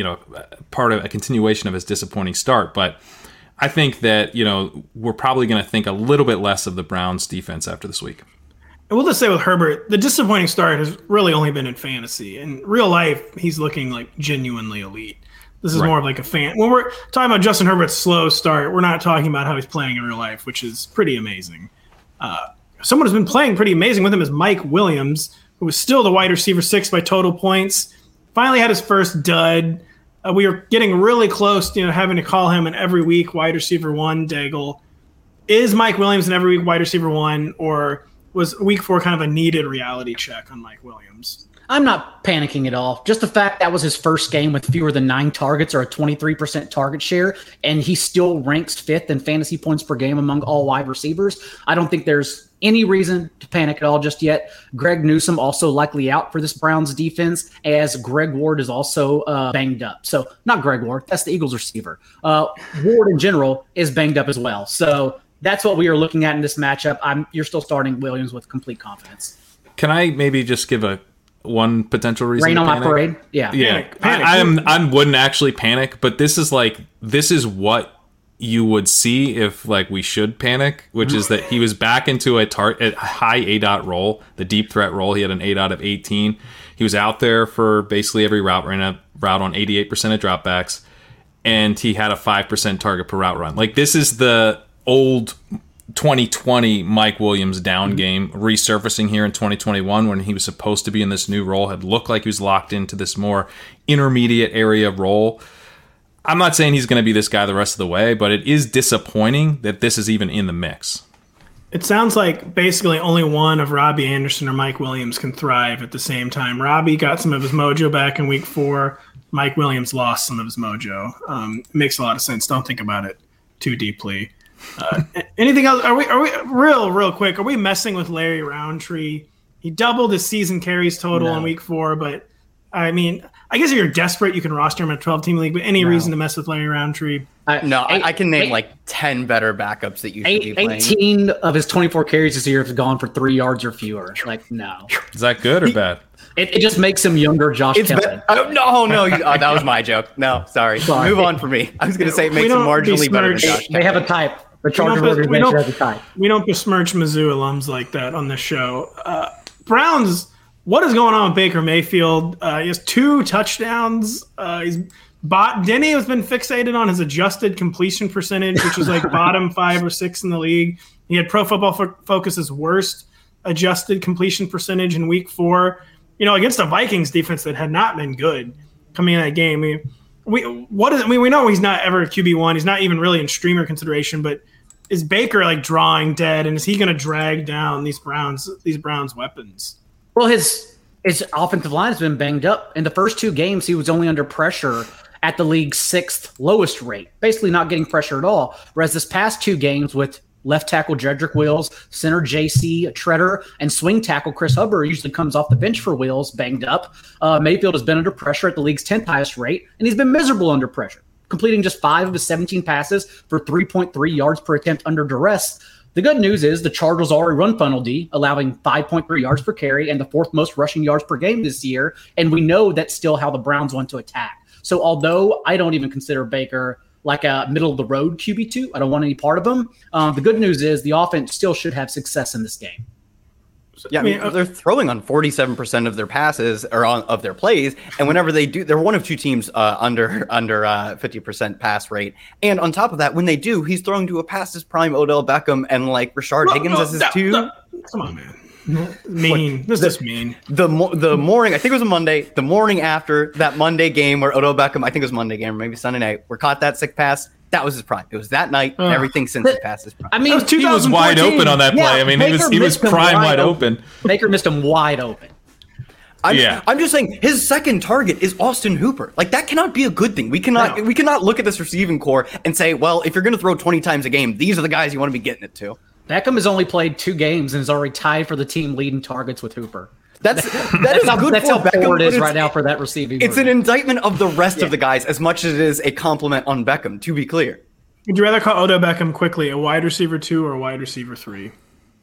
part of a continuation of his disappointing start. But I think that, we're probably going to think a little bit less of the Browns defense after this week. And we'll just say with Herbert, the disappointing start has really only been in fantasy. In real life, he's looking genuinely elite. This is more of a fan. When we're talking about Justin Herbert's slow start, we're not talking about how he's playing in real life, which is pretty amazing. Someone who's been playing pretty amazing with him is Mike Williams, who is still the wide receiver 6 by total points. finally had his first dud. We were getting really close to having to call him an every week wide receiver 1, Daigle. Is Mike Williams an every week wide receiver 1, or was week 4 kind of a needed reality check on Mike Williams? I'm not panicking at all. Just the fact that was his first game with fewer than 9 targets or a 23% target share, and he still ranks 5th in fantasy points per game among all wide receivers. I don't think there's any reason to panic at all just yet. Greg Newsome also likely out for this Browns defense, as Greg Ward is also banged up. So not Greg Ward, that's the Eagles receiver. Ward in general is banged up as well. So that's what we are looking at in this matchup. You're still starting Williams with complete confidence. Can I maybe just give one potential reason? Rain to on panic? my parade. Yeah. Panic. I wouldn't actually panic, but this is what you would see if we should panic, which is that he was back into a high ADOT role, the deep threat role. He had an ADOT of 18. He was out there for basically every route, ran a route on 88% of dropbacks, and he had a 5% target per route run. This is the old 2020 Mike Williams down game resurfacing here in 2021 when he was supposed to be in this new role, had looked like he was locked into this more intermediate area role. I'm not saying he's going to be this guy the rest of the way, but it is disappointing that this is even in the mix. It sounds like basically only one of Robbie Anderson or Mike Williams can thrive at the same time. Robbie got some of his mojo back in week 4. Mike Williams lost some of his mojo. It makes a lot of sense. Don't think about it too deeply. Anything else? Are we real quick? Are we messing with Larry Roundtree? He doubled his season carries total in week 4, but I mean, I guess if you're desperate, you can roster him in a 12-team league. But any reason to mess with Larry Roundtree? I can name 10 better backups that you should be playing. 18 of his 24 carries this year have gone for 3 yards or fewer. No. Is that good or bad? It just makes him younger, Josh Kelly. No. That was my joke. No, sorry. Move on for me. I was going to say it makes him marginally better than Josh Kelly. They have a type. The Chargers organization has a type. We don't besmirch Mizzou alums like that on this show. Browns, what is going on with Baker Mayfield? He has 2 touchdowns. Denny has been fixated on his adjusted completion percentage, which is bottom 5 or 6 in the league. He had Pro Football Focus's worst adjusted completion percentage in week 4. Against a Vikings defense that had not been good coming in that game. We know he's not ever a QB1. He's not even really in streamer consideration, but is Baker drawing dead, and is he going to drag down these Browns weapons? Well, his offensive line has been banged up. In the first 2 games, he was only under pressure at the league's 6th lowest rate, basically not getting pressure at all. Whereas this past 2 games with left tackle Jedrick Wills, center J.C. Treader, and swing tackle Chris Hubbard usually comes off the bench for Wills, banged up. Mayfield has been under pressure at the league's 10th highest rate, and he's been miserable under pressure, completing just 5 of his 17 passes for 3.3 yards per attempt under duress. The good news is the Chargers are a run funnel D, allowing 5.3 yards per carry and the 4th most rushing yards per game this year, and we know that's still how the Browns want to attack. So although I don't even consider Baker like a middle-of-the-road QB2, I don't want any part of him. The good news is the offense still should have success in this game. Yeah, they're throwing on 47% of their passes or of their plays, and whenever they do, they're one of 2 teams under 50% pass rate. And on top of that, when they do, he's throwing to a past his prime Odell Beckham and Rashard Higgins as his 2. Come on, man. Mean. This is mean. The morning, I think it was a Monday, the morning after that Monday game where Odell Beckham, I think it was Monday game or maybe Sunday night, where caught that sick pass. That was his prime. It was that night, and everything since he passed his prime. He was wide open on that play. He was prime wide open. Baker missed him wide open. I'm just saying his second target is Austin Hooper. That cannot be a good thing. We cannot look at this receiving core and say, well, if you're going to throw 20 times a game, these are the guys you want to be getting it to. Beckham has only played 2 games and is already tied for the team leading targets with Hooper. That's how Beckham, poor it is right now for that receiving. It's an indictment of the rest of the guys as much as it is a compliment on Beckham, to be clear. Would you rather call Odell Beckham quickly a wide receiver 2 or a wide receiver 3?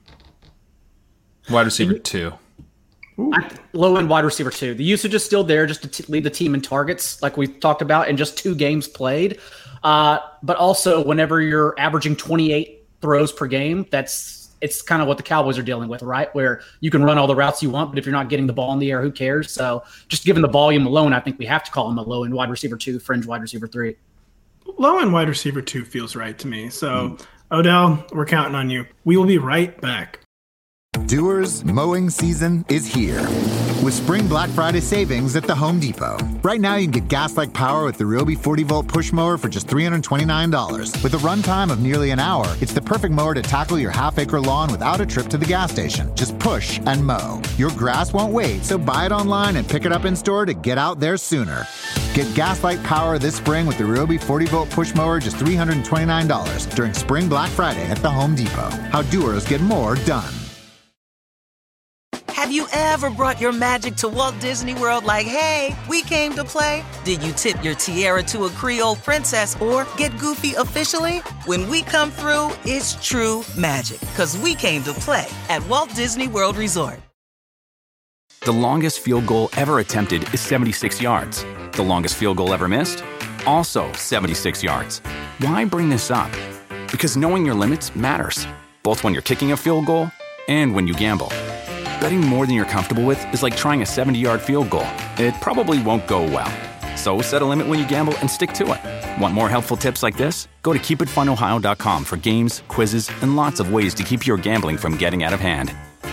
Wide receiver 2. Low-end wide receiver 2. The usage is still there just to lead the team in targets, like we talked about, in just 2 games played. But also, whenever you're averaging 28 throws per game, it's kind of what the Cowboys are dealing with, right? Where you can run all the routes you want, but if you're not getting the ball in the air, who cares? So just given the volume alone, I think we have to call him a low-end wide receiver 2, fringe wide receiver 3. Low-end wide receiver 2 feels right to me. So, Odell, we're counting on you. We will be right back. Doers, mowing season is here with Spring Black Friday savings at the Home Depot. Right now, you can get gas-like power with the Ryobi 40-volt push mower for just $329. With a runtime of nearly an hour, it's the perfect mower to tackle your half-acre lawn without a trip to the gas station. Just push and mow. Your grass won't wait, so buy it online and pick it up in-store to get out there sooner. Get gas-like power this spring with the Ryobi 40-volt push mower, just $329 during Spring Black Friday at the Home Depot. How doers get more done. Have you ever brought your magic to Walt Disney World like, hey, we came to play? Did you tip your tiara to a Creole princess or get goofy officially? When we come through, it's true magic, because we came to play at Walt Disney World Resort. The longest field goal ever attempted is 76 yards. The longest field goal ever missed? Also 76 yards. Why bring this up? Because knowing your limits matters, both when you're kicking a field goal and when you gamble. Betting more than you're comfortable with is like trying a 70-yard field goal. It probably won't go well. So set a limit when you gamble and stick to it. Want more helpful tips like this? Go to keepitfunohio.com for games, quizzes, and lots of ways to keep your gambling from getting out of hand.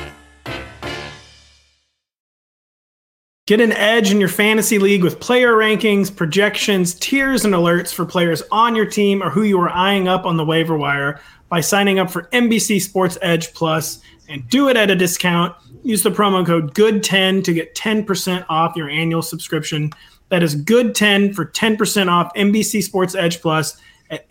Get an edge in your fantasy league with player rankings, projections, tiers, and alerts for players on your team or who you are eyeing up on the waiver wire by signing up for NBC Sports Edge Plus, and do it at a discount. Use the promo code GOOD10 to get 10% off your annual subscription. That is GOOD10 for 10% off NBC Sports Edge Plus at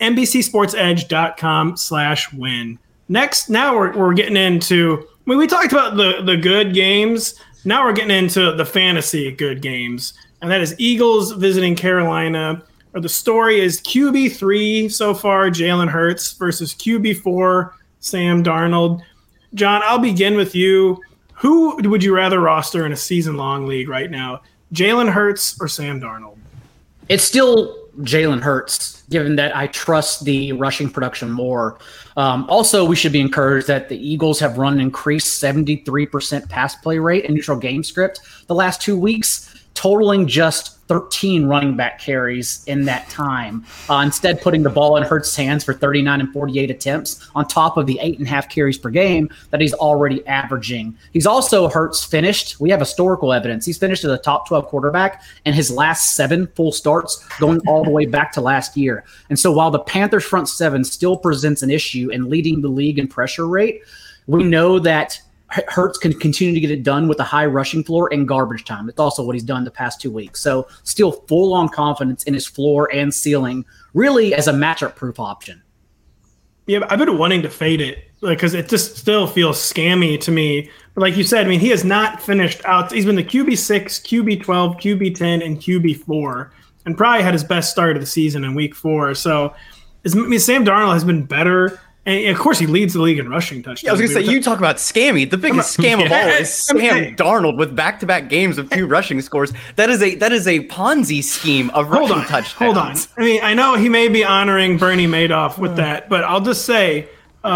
NBCSportsEdge.com/win. Next, now we're getting into, we talked about the good games. Now we're getting into the fantasy good games, and that is Eagles visiting Carolina. Or the story is QB3 so far, Jalen Hurts, versus QB4, Sam Darnold. John, I'll begin with you. Who would you rather roster in a season-long league right now, Jalen Hurts or Sam Darnold? It's still Jalen Hurts, given that I trust the rushing production more. Also, we should be encouraged that the Eagles have run an increased 73% pass play rate in neutral game script the last 2 weeks, totaling just 13 running back carries in that time. Instead, putting the ball in Hurts' hands for 39 and 48 attempts on top of the 8.5 carries per game that he's already averaging. He's also Hurts finished. We have historical evidence. He's finished as a top 12 quarterback in his last 7 full starts, going all the way back to last year. And so while the Panthers front 7 still presents an issue in leading the league in pressure rate, we know that Hurts can continue to get it done with a high rushing floor and garbage time. It's also what he's done the past 2 weeks. So still full on confidence in his floor and ceiling, really as a matchup-proof option. Yeah, I've been wanting to fade it because it just still feels scammy to me. But like you said, I mean, he has not finished out. He's been the QB6, QB12, QB10, and QB4, and probably had his best start of the season in week 4. So Sam Darnold has been better. And of course, he leads the league in rushing touchdowns. Yeah, I was going to say, you talk about scammy. The biggest scam of all is Sam Darnold with back-to-back games of 2 rushing scores. That is a Ponzi scheme of rushing touchdowns. Hold on. I mean, I know he may be honoring Bernie Madoff with that, but I'll just say,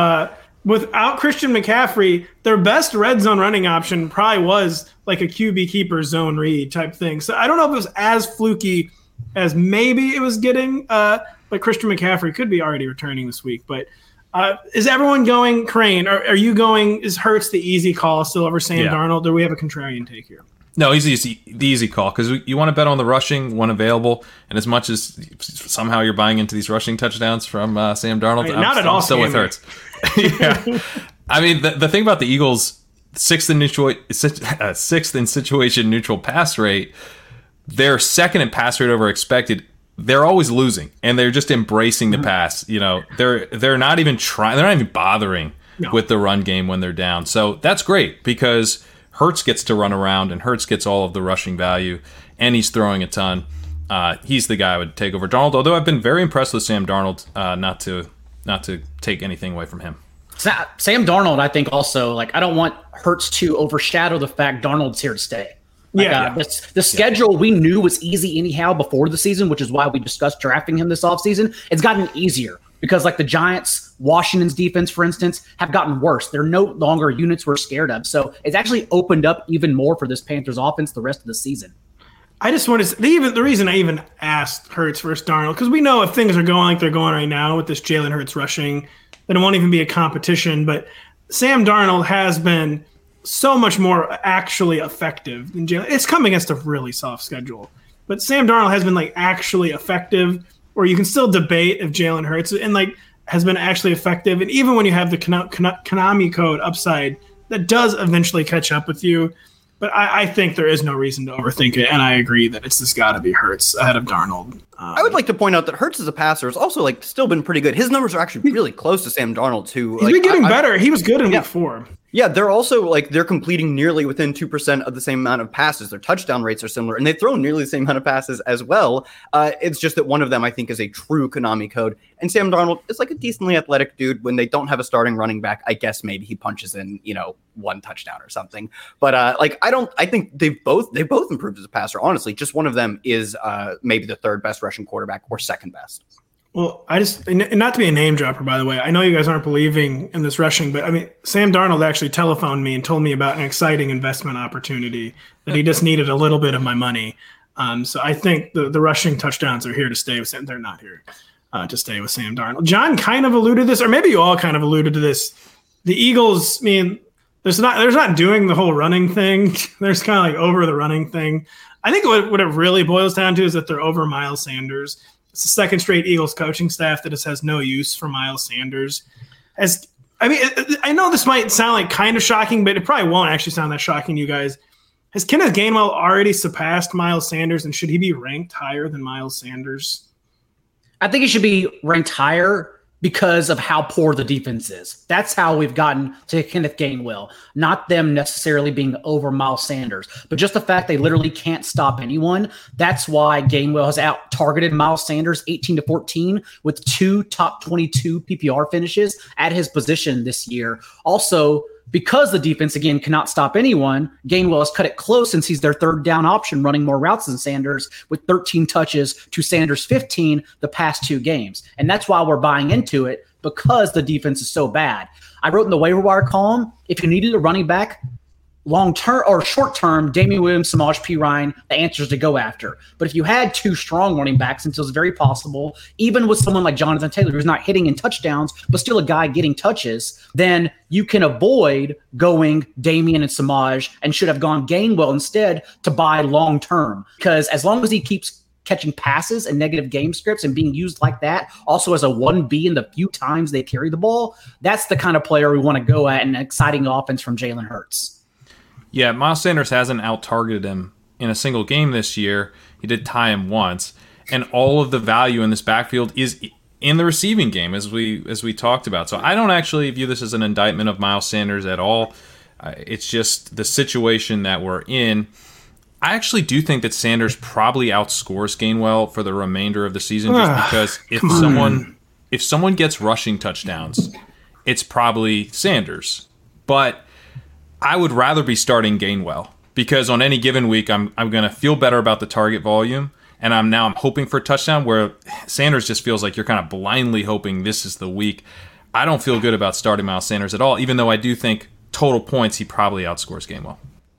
without Christian McCaffrey, their best red zone running option probably was like a QB keeper zone read type thing. So I don't know if it was as fluky as maybe it was getting, but Christian McCaffrey could be already returning this week. But is everyone going Crane? Are you going? Is Hurts the easy call still over Sam Darnold? Or do we have a contrarian take here? No, he's the easy call because you want to bet on the rushing when available. And as much as somehow you're buying into these rushing touchdowns from Sam Darnold, I'm still with Hurts. Yeah, I mean the thing about the Eagles, sixth in situation neutral pass rate, they're second in pass rate over expected. They're always losing, and they're just embracing the pass. You know, they're not even trying. They're not even bothering with the run game when they're down. So that's great because Hurts gets to run around, and Hurts gets all of the rushing value, and he's throwing a ton. He's the guy I would take over Darnold. Although I've been very impressed with Sam Darnold. Not to take anything away from him. Sam Darnold, I think also, like, I don't want Hurts to overshadow the fact Darnold's here to stay. The schedule we knew was easy anyhow before the season, which is why we discussed drafting him this offseason. It's gotten easier because, like, the Giants, Washington's defense, for instance, have gotten worse. They're no longer units we're scared of. So it's actually opened up even more for this Panthers offense the rest of the season. I just want to the reason I even asked Hurts versus Darnold, because we know if things are going like they're going right now with this Jalen Hurts rushing, then it won't even be a competition. But Sam Darnold has been so much more actually effective than Jalen. It's coming against a really soft schedule, but Sam Darnold has been like actually effective, or you can still debate if Jalen Hurts and like has been actually effective. And even when you have the Konami code upside, that does eventually catch up with you. But I think there is no reason to overthink it, and I agree that it's just got to be Hurts ahead of Darnold. I would like to point out that Hurts as a passer has also like still been pretty good. His numbers are actually really close to Sam Darnold too. He's been getting better. He was good in week 4. Yeah, they're also like they're completing nearly within 2% of the same amount of passes. Their touchdown rates are similar, and they throw nearly the same amount of passes as well. It's just that one of them I think is a true Konami code, and Sam Darnold is like a decently athletic dude. When they don't have a starting running back, I guess maybe he punches in, one touchdown or something. But I think they both improved as a passer. Honestly, just one of them is maybe the third best rushing quarterback or second best. Well, and not to be a name dropper, by the way, I know you guys aren't believing in this rushing, but I mean, Sam Darnold actually telephoned me and told me about an exciting investment opportunity that he just needed a little bit of my money. So I think the rushing touchdowns are here to stay with Sam. They're not here to stay with Sam Darnold. John kind of alluded to this, or maybe you all kind of alluded to this. The Eagles, I mean, there's not doing the whole running thing. There's kind of like over the running thing. I think what it really boils down to is that they're over Miles Sanders. It's the second straight Eagles coaching staff that just has no use for Miles Sanders. I know this might sound like kind of shocking, but it probably won't actually sound that shocking to you guys. Has Kenneth Gainwell already surpassed Miles Sanders, and should he be ranked higher than Miles Sanders? I think he should be ranked higher because of how poor the defense is. That's how we've gotten to Kenneth Gainwell, not them necessarily being over Miles Sanders, but just the fact they literally can't stop anyone. That's why Gainwell has out-targeted Miles Sanders 18-14 with 2 top 22 PPR finishes at his position this year. Also, because the defense, again, cannot stop anyone, Gainwell has cut it close since he's their third down option, running more routes than Sanders with 13 touches to Sanders' 15 the past 2 games. And that's why we're buying into it, because the defense is so bad. I wrote in the waiver wire column, if you needed a running back, long-term or short-term, Damian Williams, Samaje Perine, the answers to go after. But if you had 2 strong running backs, and so it's very possible, even with someone like Jonathan Taylor, who's not hitting in touchdowns, but still a guy getting touches, then you can avoid going Damian and Samaje and should have gone Gainwell instead to buy long-term. Because as long as he keeps catching passes and negative game scripts and being used like that, also as a 1B in the few times they carry the ball, that's the kind of player we want to go at, an exciting offense from Jalen Hurts. Yeah, Miles Sanders hasn't out-targeted him in a single game this year. He did tie him once. And all of the value in this backfield is in the receiving game, as we talked about. So I don't actually view this as an indictment of Miles Sanders at all. It's just the situation that we're in. I actually do think that Sanders probably outscores Gainwell for the remainder of the season, just because if someone gets rushing touchdowns, it's probably Sanders. But I would rather be starting Gainwell, because on any given week, I'm going to feel better about the target volume, and I'm hoping for a touchdown, where Sanders just feels like you're kind of blindly hoping this is the week. I don't feel good about starting Miles Sanders at all, even though I do think total points he probably outscores Gainwell.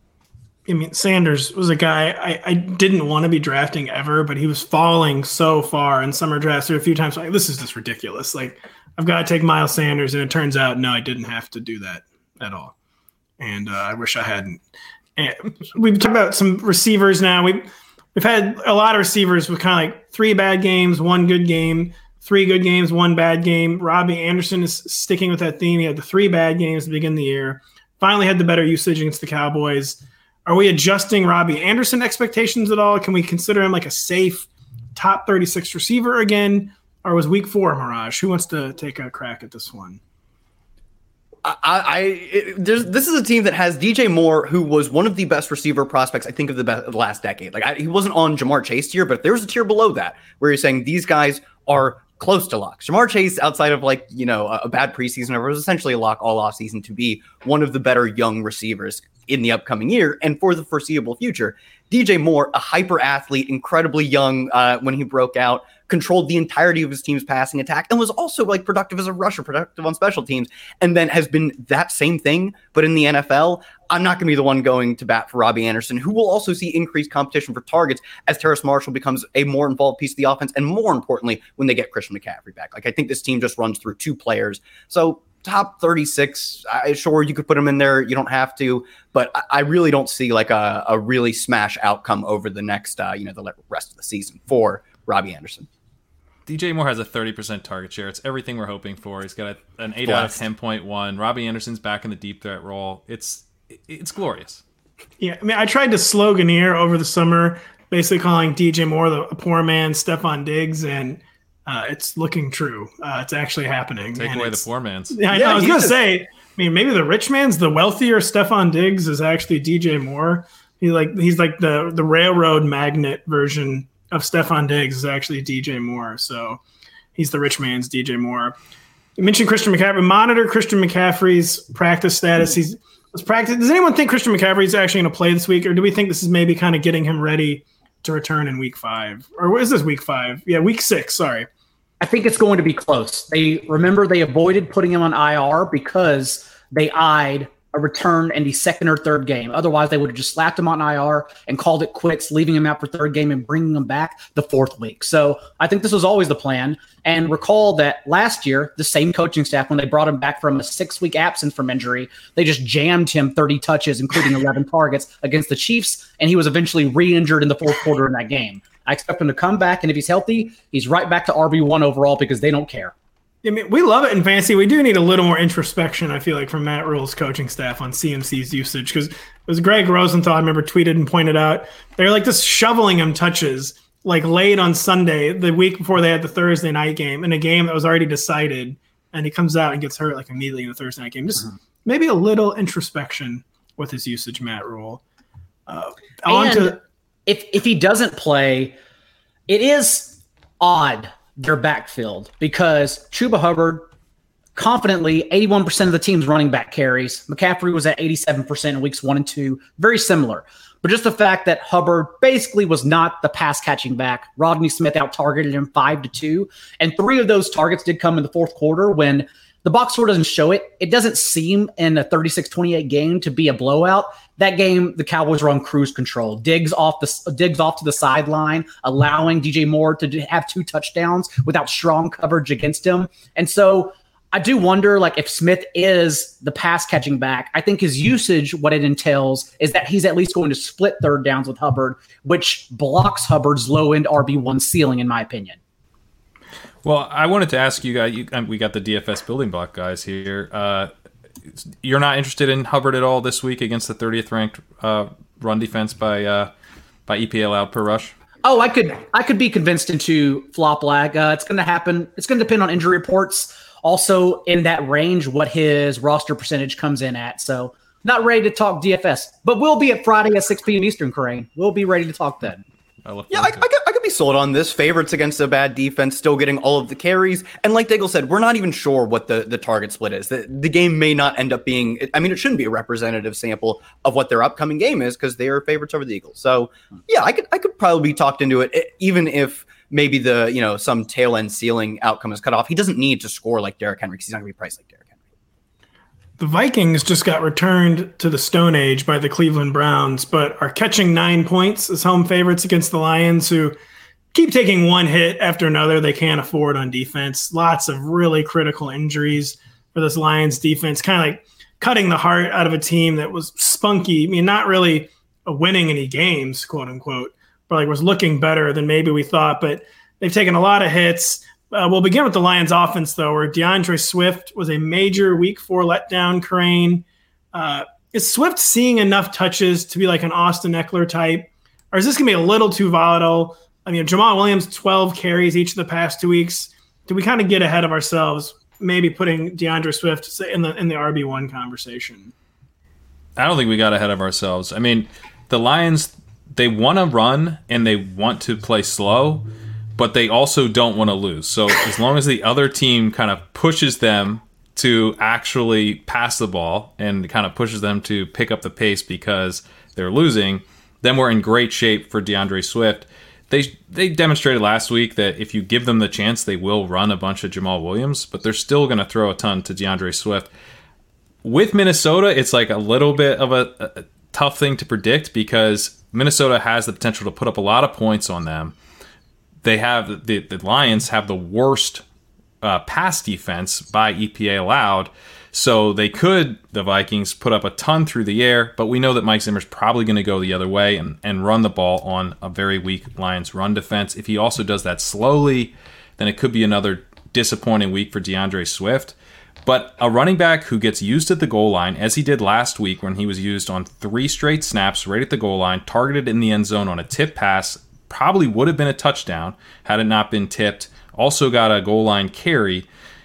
I mean, Sanders was a guy I didn't want to be drafting ever, but he was falling so far in summer drafts. There were a few times like, this is just ridiculous. Like, I've got to take Miles Sanders, and it turns out, no, I didn't have to do that at all. And I wish I hadn't. And we've talked about some receivers now. We've had a lot of receivers with kind of like 3 bad games, 1 good game, 3 good games, 1 bad game. Robbie Anderson is sticking with that theme. He had the 3 bad games to begin the year. Finally had the better usage against the Cowboys. Are we adjusting Robbie Anderson expectations at all? Can we consider him like a safe top 36 receiver again? Or was week 4 a mirage? Who wants to take a crack at this one? This is a team that has DJ Moore, who was one of the best receiver prospects, I think, of the last decade. He wasn't on Jamar Chase tier, but there was a tier below that where you're saying these guys are close to locks. Jamar Chase, outside of a bad preseason, was essentially a lock all offseason to be one of the better young receivers in the upcoming year and for the foreseeable future. DJ Moore, a hyper athlete, incredibly young when he broke out, controlled the entirety of his team's passing attack, and was also productive as a rusher, productive on special teams, and then has been that same thing, but in the NFL. I'm not going to be the one going to bat for Robbie Anderson, who will also see increased competition for targets as Terrace Marshall becomes a more involved piece of the offense, and more importantly, when they get Christian McCaffrey back. I think this team just runs through 2 players. So top 36. Sure, you could put him in there. You don't have to, but I really don't see like a really smash outcome over the next, the rest of the season for Robbie Anderson. DJ Moore has a 30% target share. It's everything we're hoping for. He's got an 8 out of 10.1. Robbie Anderson's back in the deep threat role. It's glorious. Yeah, I mean, I tried to sloganeer over the summer, basically calling DJ Moore a poor man Stephon Diggs, and it's looking true. It's actually happening. Take away the poor man's. Yeah, I know. I was going to say, I mean, maybe the rich man's, the wealthier Stephon Diggs is actually DJ Moore. He's like the railroad magnet version of Stephon Diggs is actually DJ Moore. So he's the rich man's DJ Moore. You mentioned Christian McCaffrey. Monitor Christian McCaffrey's practice status. Let's practice. Does anyone think Christian McCaffrey is actually going to play this week, or do we think this is maybe kind of getting him ready to return in week 5? Or what is this, week 5? Yeah, week 6, sorry. I think it's going to be close. They avoided putting him on IR because they eyed a return in the second or third game. Otherwise, they would have just slapped him on IR and called it quits, leaving him out for third game and bringing him back the 4th week. So I think this was always the plan. And recall that last year, the same coaching staff, when they brought him back from a 6-week absence from injury, they just jammed him 30 touches, including 11 targets against the Chiefs, and he was eventually re-injured in the 4th quarter in that game. I expect him to come back, and if he's healthy, he's right back to RB1 overall because they don't care. I mean, we love it in fantasy. We do need a little more introspection, I feel like, from Matt Rule's coaching staff on CMC's usage, because it was Greg Rosenthal, I remember, tweeted and pointed out, they're like just shoveling him touches, like late on Sunday, the week before they had the Thursday night game, in a game that was already decided, and he comes out and gets hurt like immediately in the Thursday night game. Just maybe a little introspection with his usage, Matt Rule. If he doesn't play, it is odd, their backfield, because Chuba Hubbard confidently 81% of the team's running back carries. McCaffrey was at 87% in weeks 1 and 2, very similar. But just the fact that Hubbard basically was not the pass catching back. Rodney Smith out targeted him 5-2, and 3 of those targets did come in the 4th quarter when the box score doesn't show it. It doesn't seem in a 36-28 game to be a blowout. That game, the Cowboys were on cruise control. Diggs off to the sideline, allowing DJ Moore to have 2 touchdowns without strong coverage against him. And so I do wonder, like, if Smith is the pass catching back, I think his usage, what it entails is that he's at least going to split third downs with Hubbard, which blocks Hubbard's low end RB1 ceiling, in my opinion. Well, I wanted to ask you guys, we got the DFS building block guys here. You're not interested in Hubbard at all this week against the 30th ranked run defense by EPA allowed per rush? Oh, I could be convinced into flop lag. It's going to happen. It's going to depend on injury reports. Also, in that range, what his roster percentage comes in at. So, not ready to talk DFS, but we'll be at Friday at 6 p.m. Eastern, Corain. We'll be ready to talk then. I could be sold on this. Favorites against a bad defense, still getting all of the carries. And like Daigle said, we're not even sure what the target split is. The game may not end up being, I mean, it shouldn't be a representative sample of what their upcoming game is because they are favorites over the Eagles. So, yeah, I could probably be talked into it, even if maybe the, some tail end ceiling outcome is cut off. He doesn't need to score like Derrick Henry because he's not going to be priced like Derrick Henry. The Vikings just got returned to the Stone Age by the Cleveland Browns, but are catching 9 points as home favorites against the Lions, who keep taking one hit after another they can't afford on defense. Lots of really critical injuries for this Lions defense, kind of like cutting the heart out of a team that was spunky. I mean, not really winning any games, quote unquote, but like was looking better than maybe we thought, but they've taken a lot of hits. We'll begin with the Lions offense, though, where DeAndre Swift was a major week 4 letdown. Crane. Is Swift seeing enough touches to be like an Austin Eckler type? Or is this going to be a little too volatile? I mean, Jamal Williams, 12 carries each of the past 2 weeks. Do we kind of get ahead of ourselves, maybe putting DeAndre Swift in the RB1 conversation? I don't think we got ahead of ourselves. I mean, the Lions, they want to run and they want to play slow, but they also don't want to lose. So as long as the other team kind of pushes them to actually pass the ball and kind of pushes them to pick up the pace because they're losing, then we're in great shape for DeAndre Swift. They demonstrated last week that if you give them the chance, they will run a bunch of Jamal Williams, but they're still going to throw a ton to DeAndre Swift. With Minnesota, it's like a little bit of a tough thing to predict because Minnesota has the potential to put up a lot of points on them. They have the Lions have the worst pass defense by EPA allowed. So the Vikings, put up a ton through the air, but we know that Mike Zimmer's probably going to go the other way and run the ball on a very weak Lions run defense. If he also does that slowly, then it could be another disappointing week for DeAndre Swift. But a running back who gets used at the goal line, as he did last week when he was used on 3 straight snaps right at the goal line, targeted in the end zone on a tip pass, probably would have been a touchdown had it not been tipped, also got a goal line carry.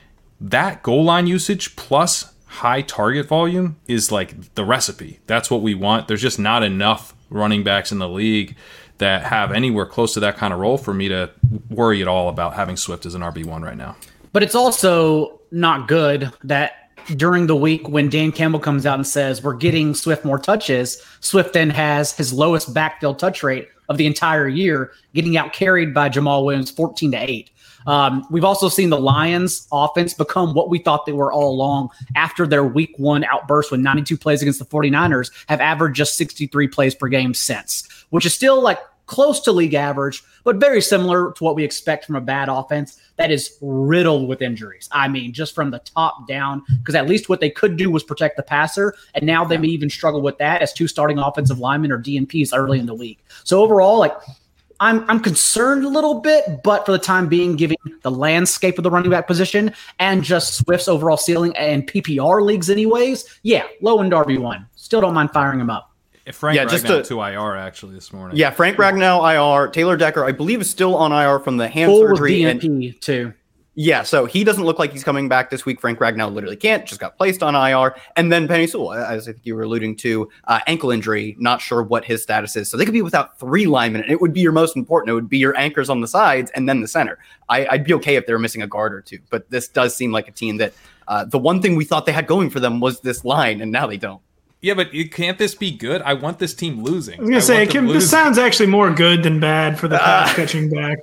That goal line usage plus high target volume is like the recipe. That's what we want. There's just not enough running backs in the league that have anywhere close to that kind of role for me to worry at all about having Swift as an RB1 right now. But it's also not good that during the week when Dan Campbell comes out and says we're getting Swift more touches, Swift then has his lowest backfield touch rate of the entire year, getting out carried by Jamal Williams 14-8. We've also seen the Lions offense become what we thought they were all along after their week 1 outburst with 92 plays against the 49ers, have averaged just 63 plays per game since, which is still like close to league average, but very similar to what we expect from a bad offense that is riddled with injuries. I mean, just from the top down, because at least what they could do was protect the passer, and now they may even struggle with that as 2 starting offensive linemen or DNPs early in the week. So overall, like, I'm concerned a little bit, but for the time being, given the landscape of the running back position and just Swift's overall ceiling and PPR leagues anyways, yeah, low end RB1. Still don't mind firing him up. Frank Ragnow to IR actually this morning. Yeah, Frank Ragnow IR. Taylor Decker, I believe, is still on IR from the hand Full surgery. with DNP too. Yeah, so he doesn't look like he's coming back this week. Frank Ragnow literally can't, just got placed on IR. And then Penei Sewell, as I think you were alluding to, ankle injury, not sure what his status is. So they could be without 3 linemen, and it would be your most important. It would be your anchors on the sides and then the center. I'd be okay if they were missing a guard or 2, but this does seem like a team that the one thing we thought they had going for them was this line, and now they don't. Yeah, but can't this be good? I want this team losing. I was going to say, this sounds actually more good than bad for the pass catching back.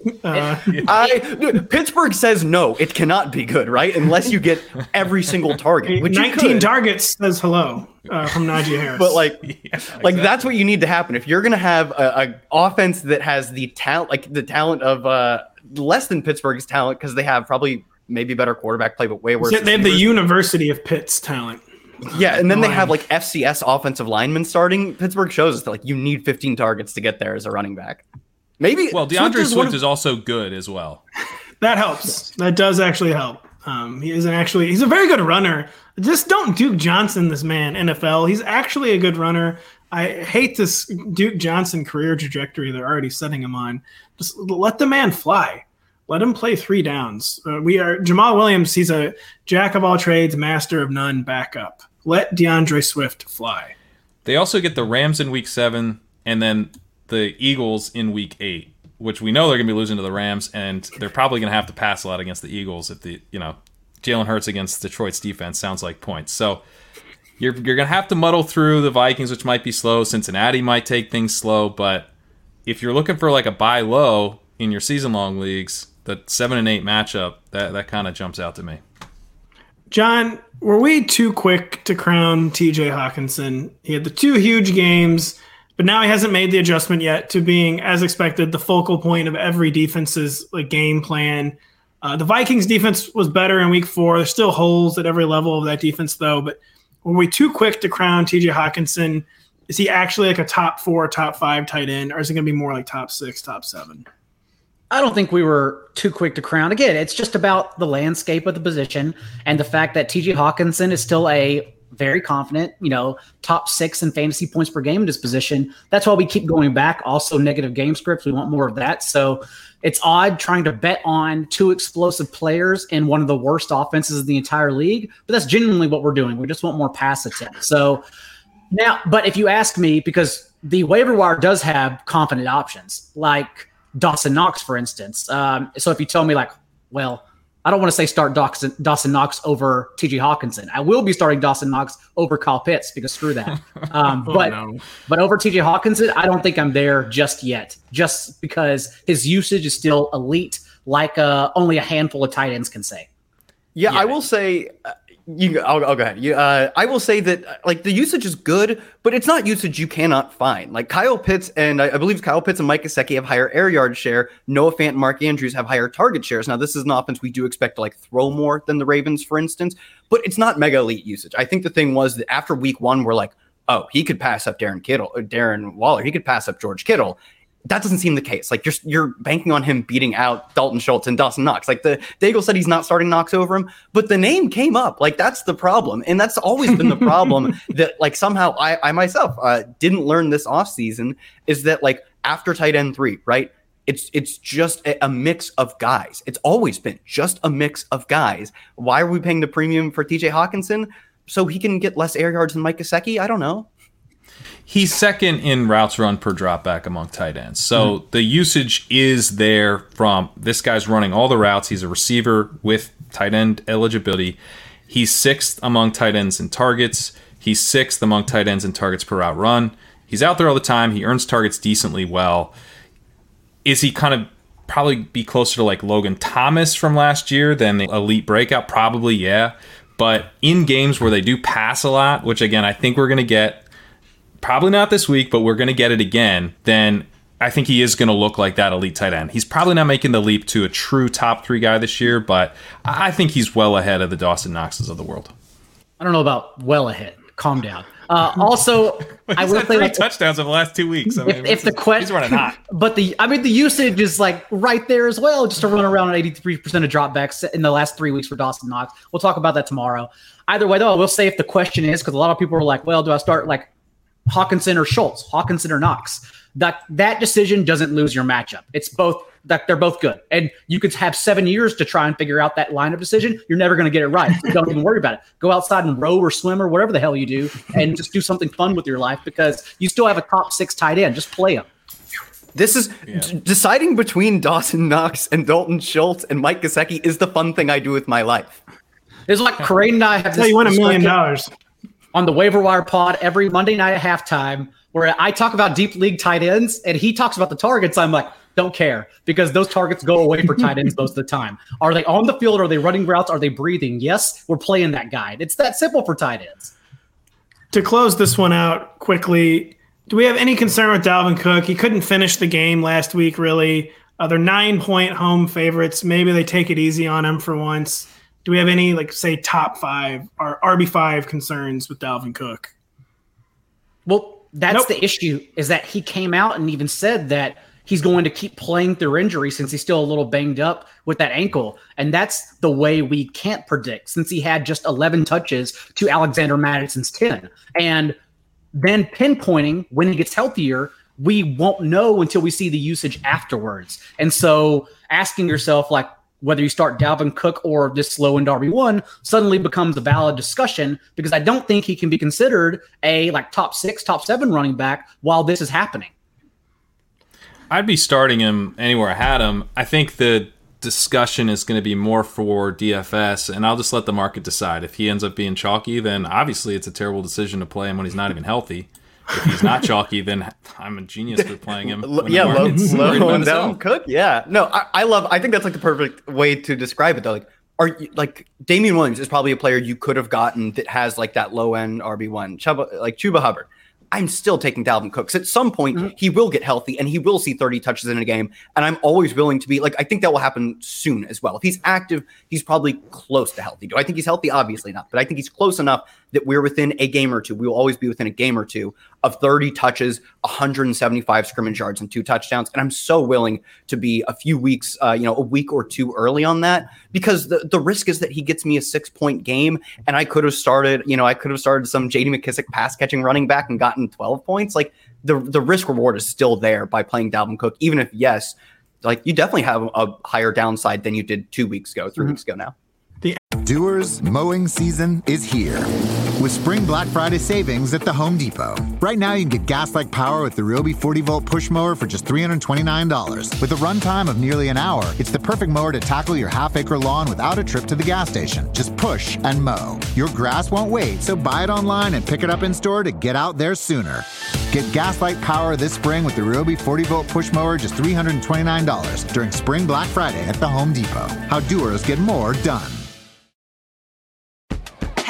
Pittsburgh says no, it cannot be good, right? Unless you get every single target. Which 19 targets says hello from Najee Harris. But that's what you need to happen. If you're going to have a offense that has the talent of less than Pittsburgh's talent, because they have probably maybe better quarterback play, but way worse. They have the University of Pitt's talent. Yeah, and then they have like FCS offensive linemen starting. Pittsburgh shows us that like you need 15 targets to get there as a running back. Maybe. Well, DeAndre Swift is also good as well. That helps. Yes. That does actually help. He's a very good runner. Just don't Duke Johnson this man, NFL. He's actually a good runner. I hate this Duke Johnson career trajectory they're already setting him on. Just let the man fly. Let him play 3 downs. Jamal Williams. He's a jack of all trades, master of none backup. Let DeAndre Swift fly. They also get the Rams in week 7 and then the Eagles in week 8, which we know they're going to be losing to the Rams, and they're probably going to have to pass a lot against the Eagles if Jalen Hurts against Detroit's defense sounds like points. So you're going to have to muddle through the Vikings, which might be slow. Cincinnati might take things slow, but if you're looking for like a buy low in your season-long leagues, the 7-8 matchup, that kind of jumps out to me. John, were we too quick to crown TJ Hawkinson? He had the 2 huge games, but now he hasn't made the adjustment yet to being, as expected, the focal point of every defense's game plan. The Vikings defense was better in week 4. There's still holes at every level of that defense, though. But were we too quick to crown TJ Hawkinson? Is he actually like a top 4, top 5 tight end, or is it going to be more like top 6, top 7? I don't think we were too quick to crown. Again, it's just about the landscape of the position and the fact that TJ Hawkinson is still a very confident, top 6 in fantasy points per game in this position. That's why we keep going back. Also, negative game scripts. We want more of that. So it's odd trying to bet on 2 explosive players in one of the worst offenses in the entire league. But that's genuinely what we're doing. We just want more pass attempts. So now, but if you ask me, because the waiver wire does have confident options, like Dawson Knox, for instance. So if you tell me I don't want to say start Dawson Knox over TJ Hawkinson. I will be starting Dawson Knox over Kyle Pitts because screw that. But over TJ Hawkinson, I don't think I'm there just yet, just because his usage is still elite, like only a handful of tight ends can say. Yeah, I will say I'll go ahead. I will say that like the usage is good, but it's not usage you cannot find. Like Kyle Pitts and I believe Kyle Pitts and Mike Gesicki have higher air yard share. Noah Fant and Mark Andrews have higher target shares. Now this is an offense we do expect to like throw more than the Ravens, for instance, but it's not mega elite usage. I think the thing was that after week 1, we're like, oh, he could pass up Darren Waller. He could pass up George Kittle. That doesn't seem the case. Like you're banking on him beating out Dalton Schultz and Dawson Knox. Like the Daigle said he's not starting Knox over him, but the name came up. Like that's the problem. And that's always been the problem that like somehow I myself didn't learn this offseason is that like after tight end 3, right? It's just a mix of guys. It's always been just a mix of guys. Why are we paying the premium for TJ Hawkinson? So he can get less air yards than Mike Gesicki? I don't know. He's second in routes run per dropback among tight ends. So the usage is there from this guy's running all the routes. He's a receiver with tight end eligibility. He's 6th among tight ends in targets. He's 6th among tight ends in targets per route run. He's out there all the time. He earns targets decently well. Is he kind of probably be closer to like Logan Thomas from last year than the elite breakout? Probably, yeah. But in games where they do pass a lot, which again, I think we're going to get, probably not this week, but we're going to get it again, then I think he is going to look like that elite tight end. He's probably not making the leap to a true top 3 guy this year, but I think he's well ahead of the Dawson Knoxes of the world. I don't know about well ahead. Calm down. Also, I will say 3 touchdowns over the last 2 weeks. I mean, if the question, he's running hot. But the usage is like right there as well. Just to run around at 83% of dropbacks in the last 3 weeks for Dawson Knox. We'll talk about that tomorrow. Either way, though, I will say if the question is, because a lot of people are like, well, do I start like Hawkinson or Schultz, Hawkinson or Knox? That decision doesn't lose your matchup. It's both that they're both good, and you could have 7 years to try and figure out that lineup decision. You're never going to get it right. So don't even worry about it. Go outside and row or swim or whatever the hell you do, and just do something fun with your life because you still have a top 6 tight end. Just play them. This is deciding between Dawson Knox and Dalton Schultz and Mike Gesicki is the fun thing I do with my life. It's like Corain and I have this. You won $1 million on the Waiver Wire pod every Monday night at halftime, where I talk about deep league tight ends and he talks about the targets. I'm like, don't care, because those targets go away for tight ends most of the time. Are they on the field? Are they running routes? Are they breathing? Yes, we're playing that guy. It's that simple for tight ends. To close this one out quickly, do we have any concern with Dalvin Cook? He couldn't finish the game last week, really. They're 9-point home favorites. Maybe they take it easy on him for once. Do we have any, like, say, top 5 or RB5 concerns with Dalvin Cook? Well, that's the issue, is that he came out and even said that he's going to keep playing through injury since he's still a little banged up with that ankle. And that's the way we can't predict, since he had just 11 touches to Alexander Madison's 10. And then pinpointing when he gets healthier, we won't know until we see the usage afterwards. And so asking yourself, like, whether you start Dalvin Cook or this low-end RB1 suddenly becomes a valid discussion, because I don't think he can be considered a like top 6, top 7 running back while this is happening. I'd be starting him anywhere I had him. I think the discussion is going to be more for DFS, and I'll just let the market decide. If he ends up being chalky, then obviously it's a terrible decision to play him when he's not even healthy. If he's not chalky, then I'm a genius for playing him. Low and down Cook. Yeah, no, I think that's like the perfect way to describe it though. Like, Damian Williams is probably a player you could have gotten that has like that low end RB1, Chuba Hubbard. I'm still taking Dalvin Cook. Because at some point, he will get healthy and he will see 30 touches in a game. And I'm always willing to be like, I think that will happen soon as well. If he's active, he's probably close to healthy. Do I think he's healthy? Obviously not. But I think he's close enough that we're within a game or two. We will always be within a game or two of 30 touches, 175 scrimmage yards, and 2 touchdowns. And I'm so willing to be a few weeks, a week or two early on that, because the risk is that he gets me a 6-point game. And I could have started, some JD McKissic pass catching running back and gotten 12 points. Like the risk reward is still there by playing Dalvin Cook, even if, yes, like you definitely have a higher downside than you did 2 weeks ago, 3 weeks ago now. Doers, mowing season is here with Spring Black Friday savings at the Home Depot. Right now, you can get gas-like power with the Ryobi 40-volt push mower for just $329. With a runtime of nearly an hour, it's the perfect mower to tackle your half-acre lawn without a trip to the gas station. Just push and mow. Your grass won't wait, so buy it online and pick it up in-store to get out there sooner. Get gas-like power this spring with the Ryobi 40-volt push mower, just $329 during Spring Black Friday at the Home Depot. How doers get more done.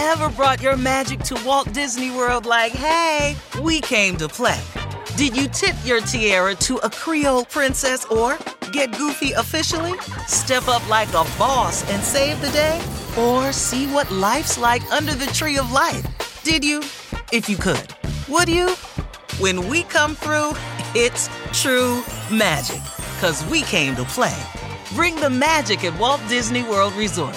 ever brought your magic to Walt Disney World like, hey, we came to play? Did you tip your tiara to a Creole princess or get goofy officially? Step up like a boss and save the day? Or see what life's like under the tree of life? Did you? If you could. Would you? When we come through, it's true magic. 'Cause we came to play. Bring the magic at Walt Disney World Resort.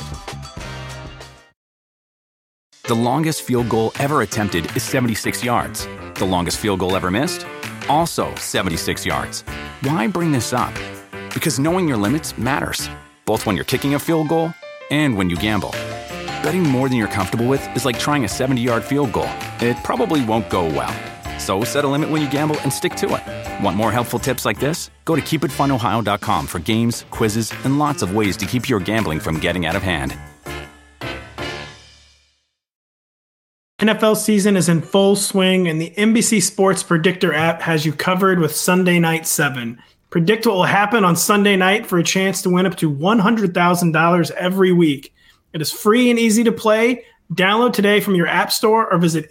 The longest field goal ever attempted is 76 yards. The longest field goal ever missed? Also 76 yards. Why bring this up? Because knowing your limits matters, both when you're kicking a field goal and when you gamble. Betting more than you're comfortable with is like trying a 70-yard field goal. It probably won't go well. So set a limit when you gamble and stick to it. Want more helpful tips like this? Go to keepitfunohio.com for games, quizzes, and lots of ways to keep your gambling from getting out of hand. NFL season is in full swing, and the NBC Sports Predictor app has you covered with Sunday Night 7. Predict what will happen on Sunday night for a chance to win up to $100,000 every week. It is free and easy to play. Download today from your app store or visit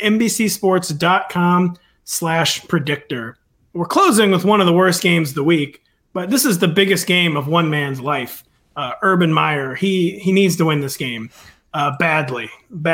NBCSports.com/predictor. We're closing with one of the worst games of the week, but this is the biggest game of one man's life. Urban Meyer, he needs to win this game badly.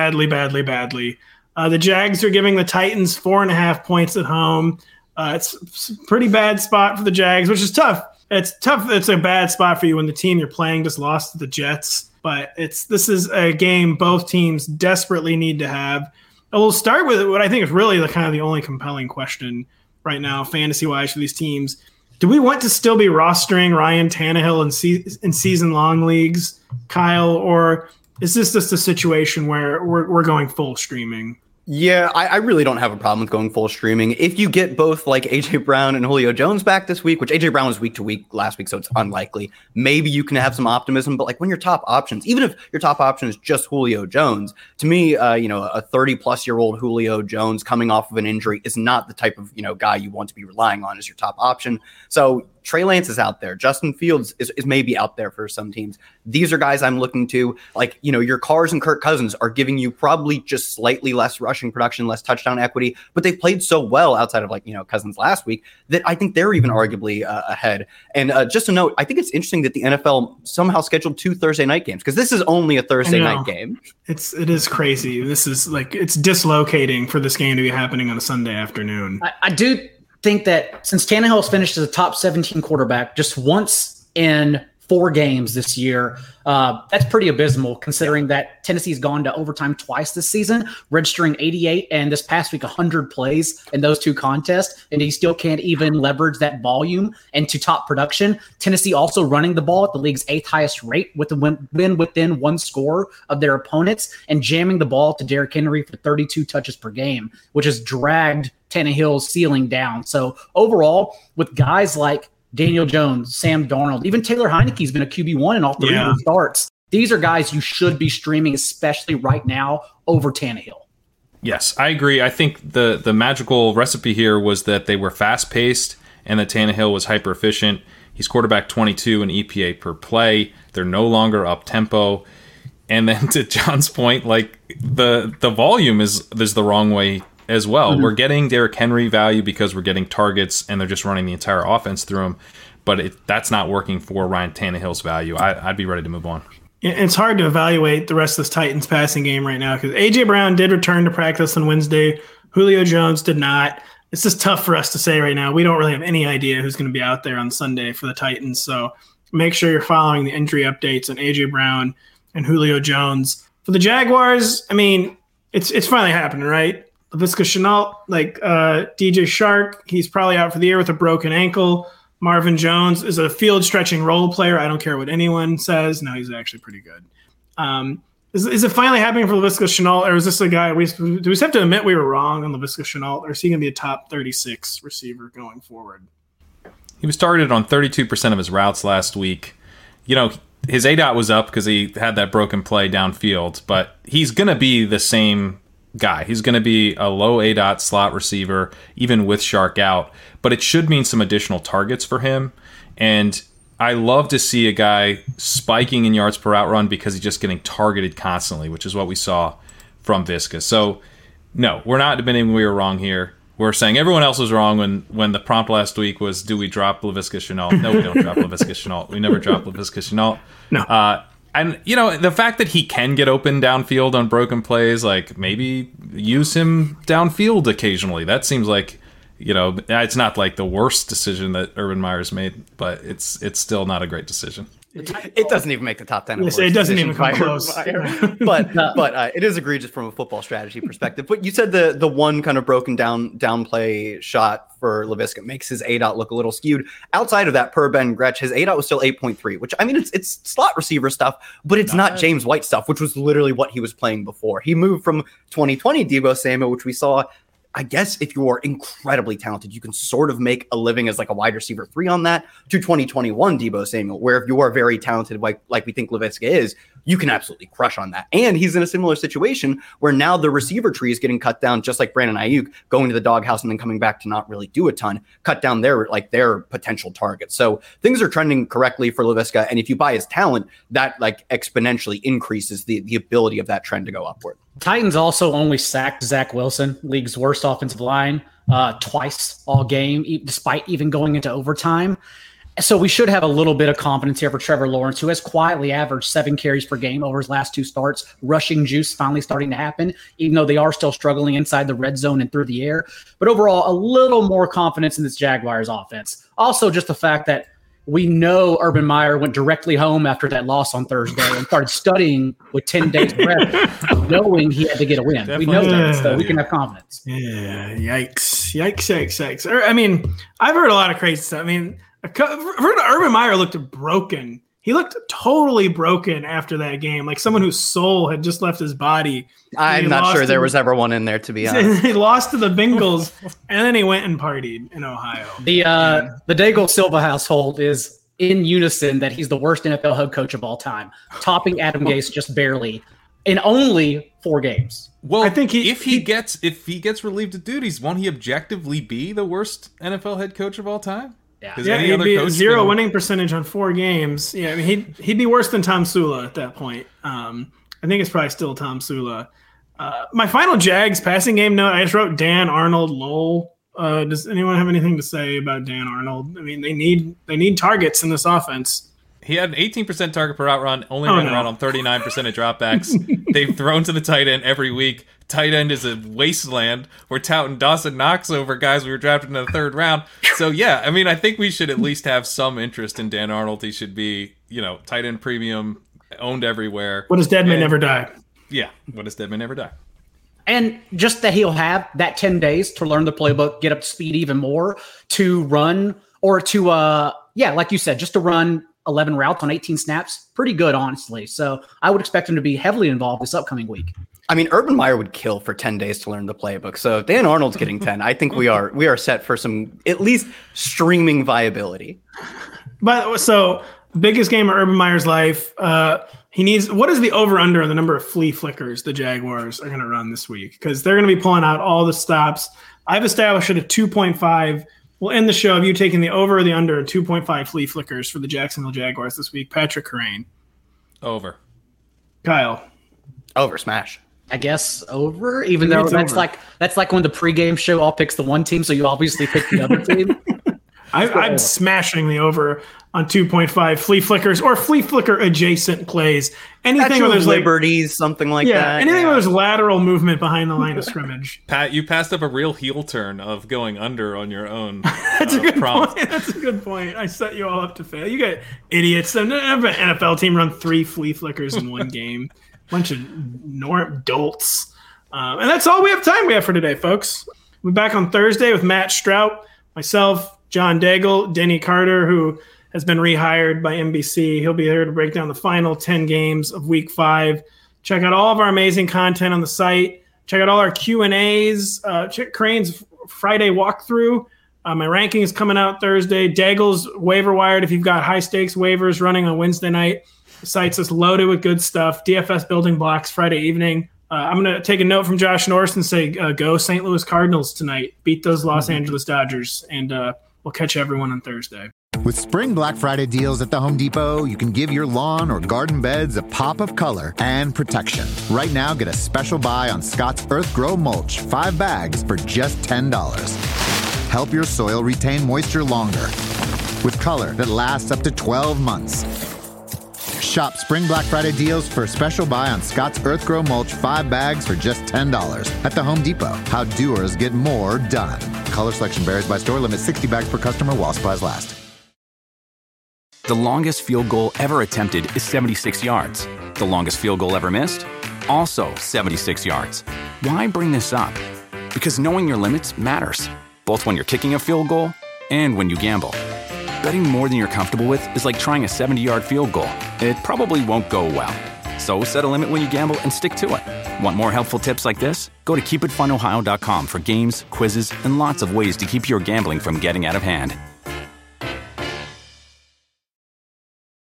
The Jags are giving the Titans 4.5 points at home. It's a pretty bad spot for the Jags, which is tough. It's tough. It's a bad spot for you when the team you're playing just lost to the Jets. But this is a game both teams desperately need to have. And we'll start with what I think is really the only compelling question right now, fantasy-wise, for these teams. Do we want to still be rostering Ryan Tannehill in season-long leagues, Kyle, or is this just a situation where we're going full streaming? Yeah, I really don't have a problem with going full streaming. If you get both like AJ Brown and Julio Jones back this week, which AJ Brown was week to week last week, so it's unlikely, maybe you can have some optimism. But like when your top options, even if your top option is just Julio Jones, to me, a 30-plus-year-old Julio Jones coming off of an injury is not the type of guy you want to be relying on as your top option. So Trey Lance is out there. Justin Fields is maybe out there for some teams. These are guys I'm looking to. Like, your Carrs and Kirk Cousins are giving you probably just slightly less rushing production, less touchdown equity, but they've played so well outside of Cousins last week that I think they're even arguably ahead. And just a note, I think it's interesting that the NFL somehow scheduled 2 Thursday night games because this is only a Thursday night game. It is crazy. This is it's dislocating for this game to be happening on a Sunday afternoon. I do think that since Tannehill's finished as a top 17 quarterback just once in 4 games this year, that's pretty abysmal considering that Tennessee's gone to overtime twice this season, registering 88 and this past week 100 plays in those 2 contests, and he still can't even leverage that volume into top production. Tennessee also running the ball at the league's 8th highest rate with the win within 1 score of their opponents and jamming the ball to Derrick Henry for 32 touches per game, which has dragged Tannehill's ceiling down. So overall, with guys like Daniel Jones, Sam Darnold, even Taylor Heineke's been a QB1 in all 3 of the starts. These are guys you should be streaming, especially right now, over Tannehill. Yes, I agree. I think the magical recipe here was that they were fast-paced and that Tannehill was hyper-efficient. He's quarterback 22 in EPA per play. They're no longer up-tempo. And then to John's point, the volume is the wrong way as well. Mm-hmm. We're getting Derrick Henry value because we're getting targets and they're just running the entire offense through him. But that's not working for Ryan Tannehill's value. I'd be ready to move on. It's hard to evaluate the rest of this Titans passing game right now because A.J. Brown did return to practice on Wednesday. Julio Jones did not. It's just tough for us to say right now. We don't really have any idea who's going to be out there on Sunday for the Titans. So make sure you're following the injury updates on A.J. Brown and Julio Jones. For the Jaguars, it's finally happening, right? Laviska Shenault, DJ Shark, he's probably out for the year with a broken ankle. Marvin Jones is a field-stretching role player. I don't care what anyone says. No, he's actually pretty good. Is it finally happening for Laviska Shenault, or is this a guy do we just have to admit we were wrong on Laviska Shenault, or is he going to be a top 36 receiver going forward? He was targeted on 32% of his routes last week. His ADOT was up because he had that broken play downfield, but he's going to be the same guy. He's going to be a low ADOT slot receiver, even with Shark out, but it should mean some additional targets for him. And I love to see a guy spiking in yards per route run because he's just getting targeted constantly, which is what we saw from Visca. So, no, we're not admitting we were wrong here. We're saying everyone else was wrong when the prompt last week was, do we drop Laviska Shenault? No, we don't drop Laviska Shenault. We never drop Laviska Shenault. No. And, the fact that he can get open downfield on broken plays, like, maybe use him downfield occasionally. That seems like, it's not like the worst decision that Urban Meyer's made, but it's still not a great decision. It doesn't even make the top 10. Yes, it doesn't even come close. but it is egregious from a football strategy perspective. But you said the one kind of broken down play shot for Laviska makes his ADOT look a little skewed. Outside of that, per Ben Gretsch, his ADOT was still 8.3, which, I mean, it's slot receiver stuff, but it's not James White stuff, which was literally what he was playing before. He moved from 2020 Deebo Samuel, which we saw. I guess if you are incredibly talented, you can sort of make a living as like a wide receiver 3 on that, to 2021 Deebo Samuel, where if you are very talented, like we think Laviska is, you can absolutely crush on that. And he's in a similar situation where now the receiver tree is getting cut down, just like Brandon Ayuk going to the doghouse and then coming back to not really do a ton, cut down their potential targets. So things are trending correctly for Laviska. And if you buy his talent, that like exponentially increases the ability of that trend to go upward. Titans also only sacked Zach Wilson, league's worst offensive line, twice all game, despite even going into overtime. So we should have a little bit of confidence here for Trevor Lawrence, who has quietly averaged 7 carries per game over his last 2 starts. Rushing juice finally starting to happen, even though they are still struggling inside the red zone and through the air. But overall, a little more confidence in this Jaguars offense. Also, just the fact that we know Urban Meyer went directly home after that loss on Thursday and started studying with 10 days rest, knowing he had to get a win. Definitely. We know that, so we can have confidence. Yeah, yikes. I mean, I've heard a lot of crazy stuff. I mean, I've heard Urban Meyer looked broken. He looked totally broken after that game, like someone whose soul had just left his body. I'm not sure there was ever one in there, to be honest. He lost to the Bengals, and then he went and partied in Ohio. The Daigle Silva household is in unison that he's the worst NFL head coach of all time, topping Adam Gase just barely in only 4 games. Well, I think if he gets relieved of duties, won't he objectively be the worst NFL head coach of all time? Yeah, he'd be 0 winning percentage on 4 games. Yeah, I mean, he'd be worse than Tom Sula at that point. I think it's probably still Tom Sula. My final Jags passing game note, I just wrote Dan Arnold lol. Does anyone have anything to say about Dan Arnold? I mean, they need targets in this offense. He had an 18% target per out run, only ran around on 39% of dropbacks. They've thrown to the tight end every week. Tight end is a wasteland. We're touting Dawson Knox over guys we were drafted in the 3rd round. So, yeah, I mean, I think we should at least have some interest in Dan Arnold. He should be, tight end premium, owned everywhere. What does Deadman never die? Yeah, what does Deadman never die? And just that he'll have that 10 days to learn the playbook, get up to speed even more, to run or to, like you said, just to run 11 routes on 18 snaps. Pretty good, honestly. So I would expect him to be heavily involved this upcoming week. I mean, Urban Meyer would kill for 10 days to learn the playbook. So if Dan Arnold's getting 10, I think we are set for some at least streaming viability. But so biggest game of Urban Meyer's life. He needs, what is the over under on the number of flea flickers the Jaguars are going to run this week? Because they're going to be pulling out all the stops. I've established it at 2.5. We'll end the show of you taking the over or the under 2.5 flea flickers for the Jacksonville Jaguars this week. Patrick Corain. Over. Kyle. Over, smash. I guess over, even though that's like when the pregame show all picks the one team, so you obviously pick the other team. I'm smashing the over on 2.5 flea flickers or flea flicker adjacent plays. Anything where there's liberties, something like that. Anything where there's lateral movement behind the line of scrimmage. Pat, you passed up a real heel turn of going under on your own. That's a good point. That's a good point. I set you all up to fail. You got idiots. An NFL team run 3 flea flickers in one game. Bunch of dolts. And that's all we have time we have for today, folks. We'll be back on Thursday with Matt Strout, myself, John Daigle, Denny Carter, who has been rehired by NBC. He'll be here to break down the final 10 games of Week 5. Check out all of our amazing content on the site. Check out all our Q&As. Check Crane's Friday walkthrough. My ranking is coming out Thursday. Daigle's waiver wired if you've got high-stakes waivers running on Wednesday night. The site's just loaded with good stuff. DFS building blocks Friday evening. I'm going to take a note from Josh Norris and say, go St. Louis Cardinals tonight. Beat those Los Angeles Dodgers. And we'll catch everyone on Thursday. With Spring Black Friday deals at the Home Depot, you can give your lawn or garden beds a pop of color and protection. Right now, get a special buy on Scott's Earth Grow Mulch, 5 bags for just $10. Help your soil retain moisture longer with color that lasts up to 12 months. Shop Spring Black Friday deals for a special buy on Scott's Earth Grow Mulch, 5 bags for just $10 at the Home Depot. How doers get more done. Color selection varies by store. Limit 60 bags per customer while supplies last. The longest field goal ever attempted is 76 yards. The longest field goal ever missed? Also 76 yards. Why bring this up? Because knowing your limits matters, both when you're kicking a field goal and when you gamble. Betting more than you're comfortable with is like trying a 70-yard field goal. It probably won't go well. So set a limit when you gamble and stick to it. Want more helpful tips like this? Go to keepitfunohio.com for games, quizzes, and lots of ways to keep your gambling from getting out of hand.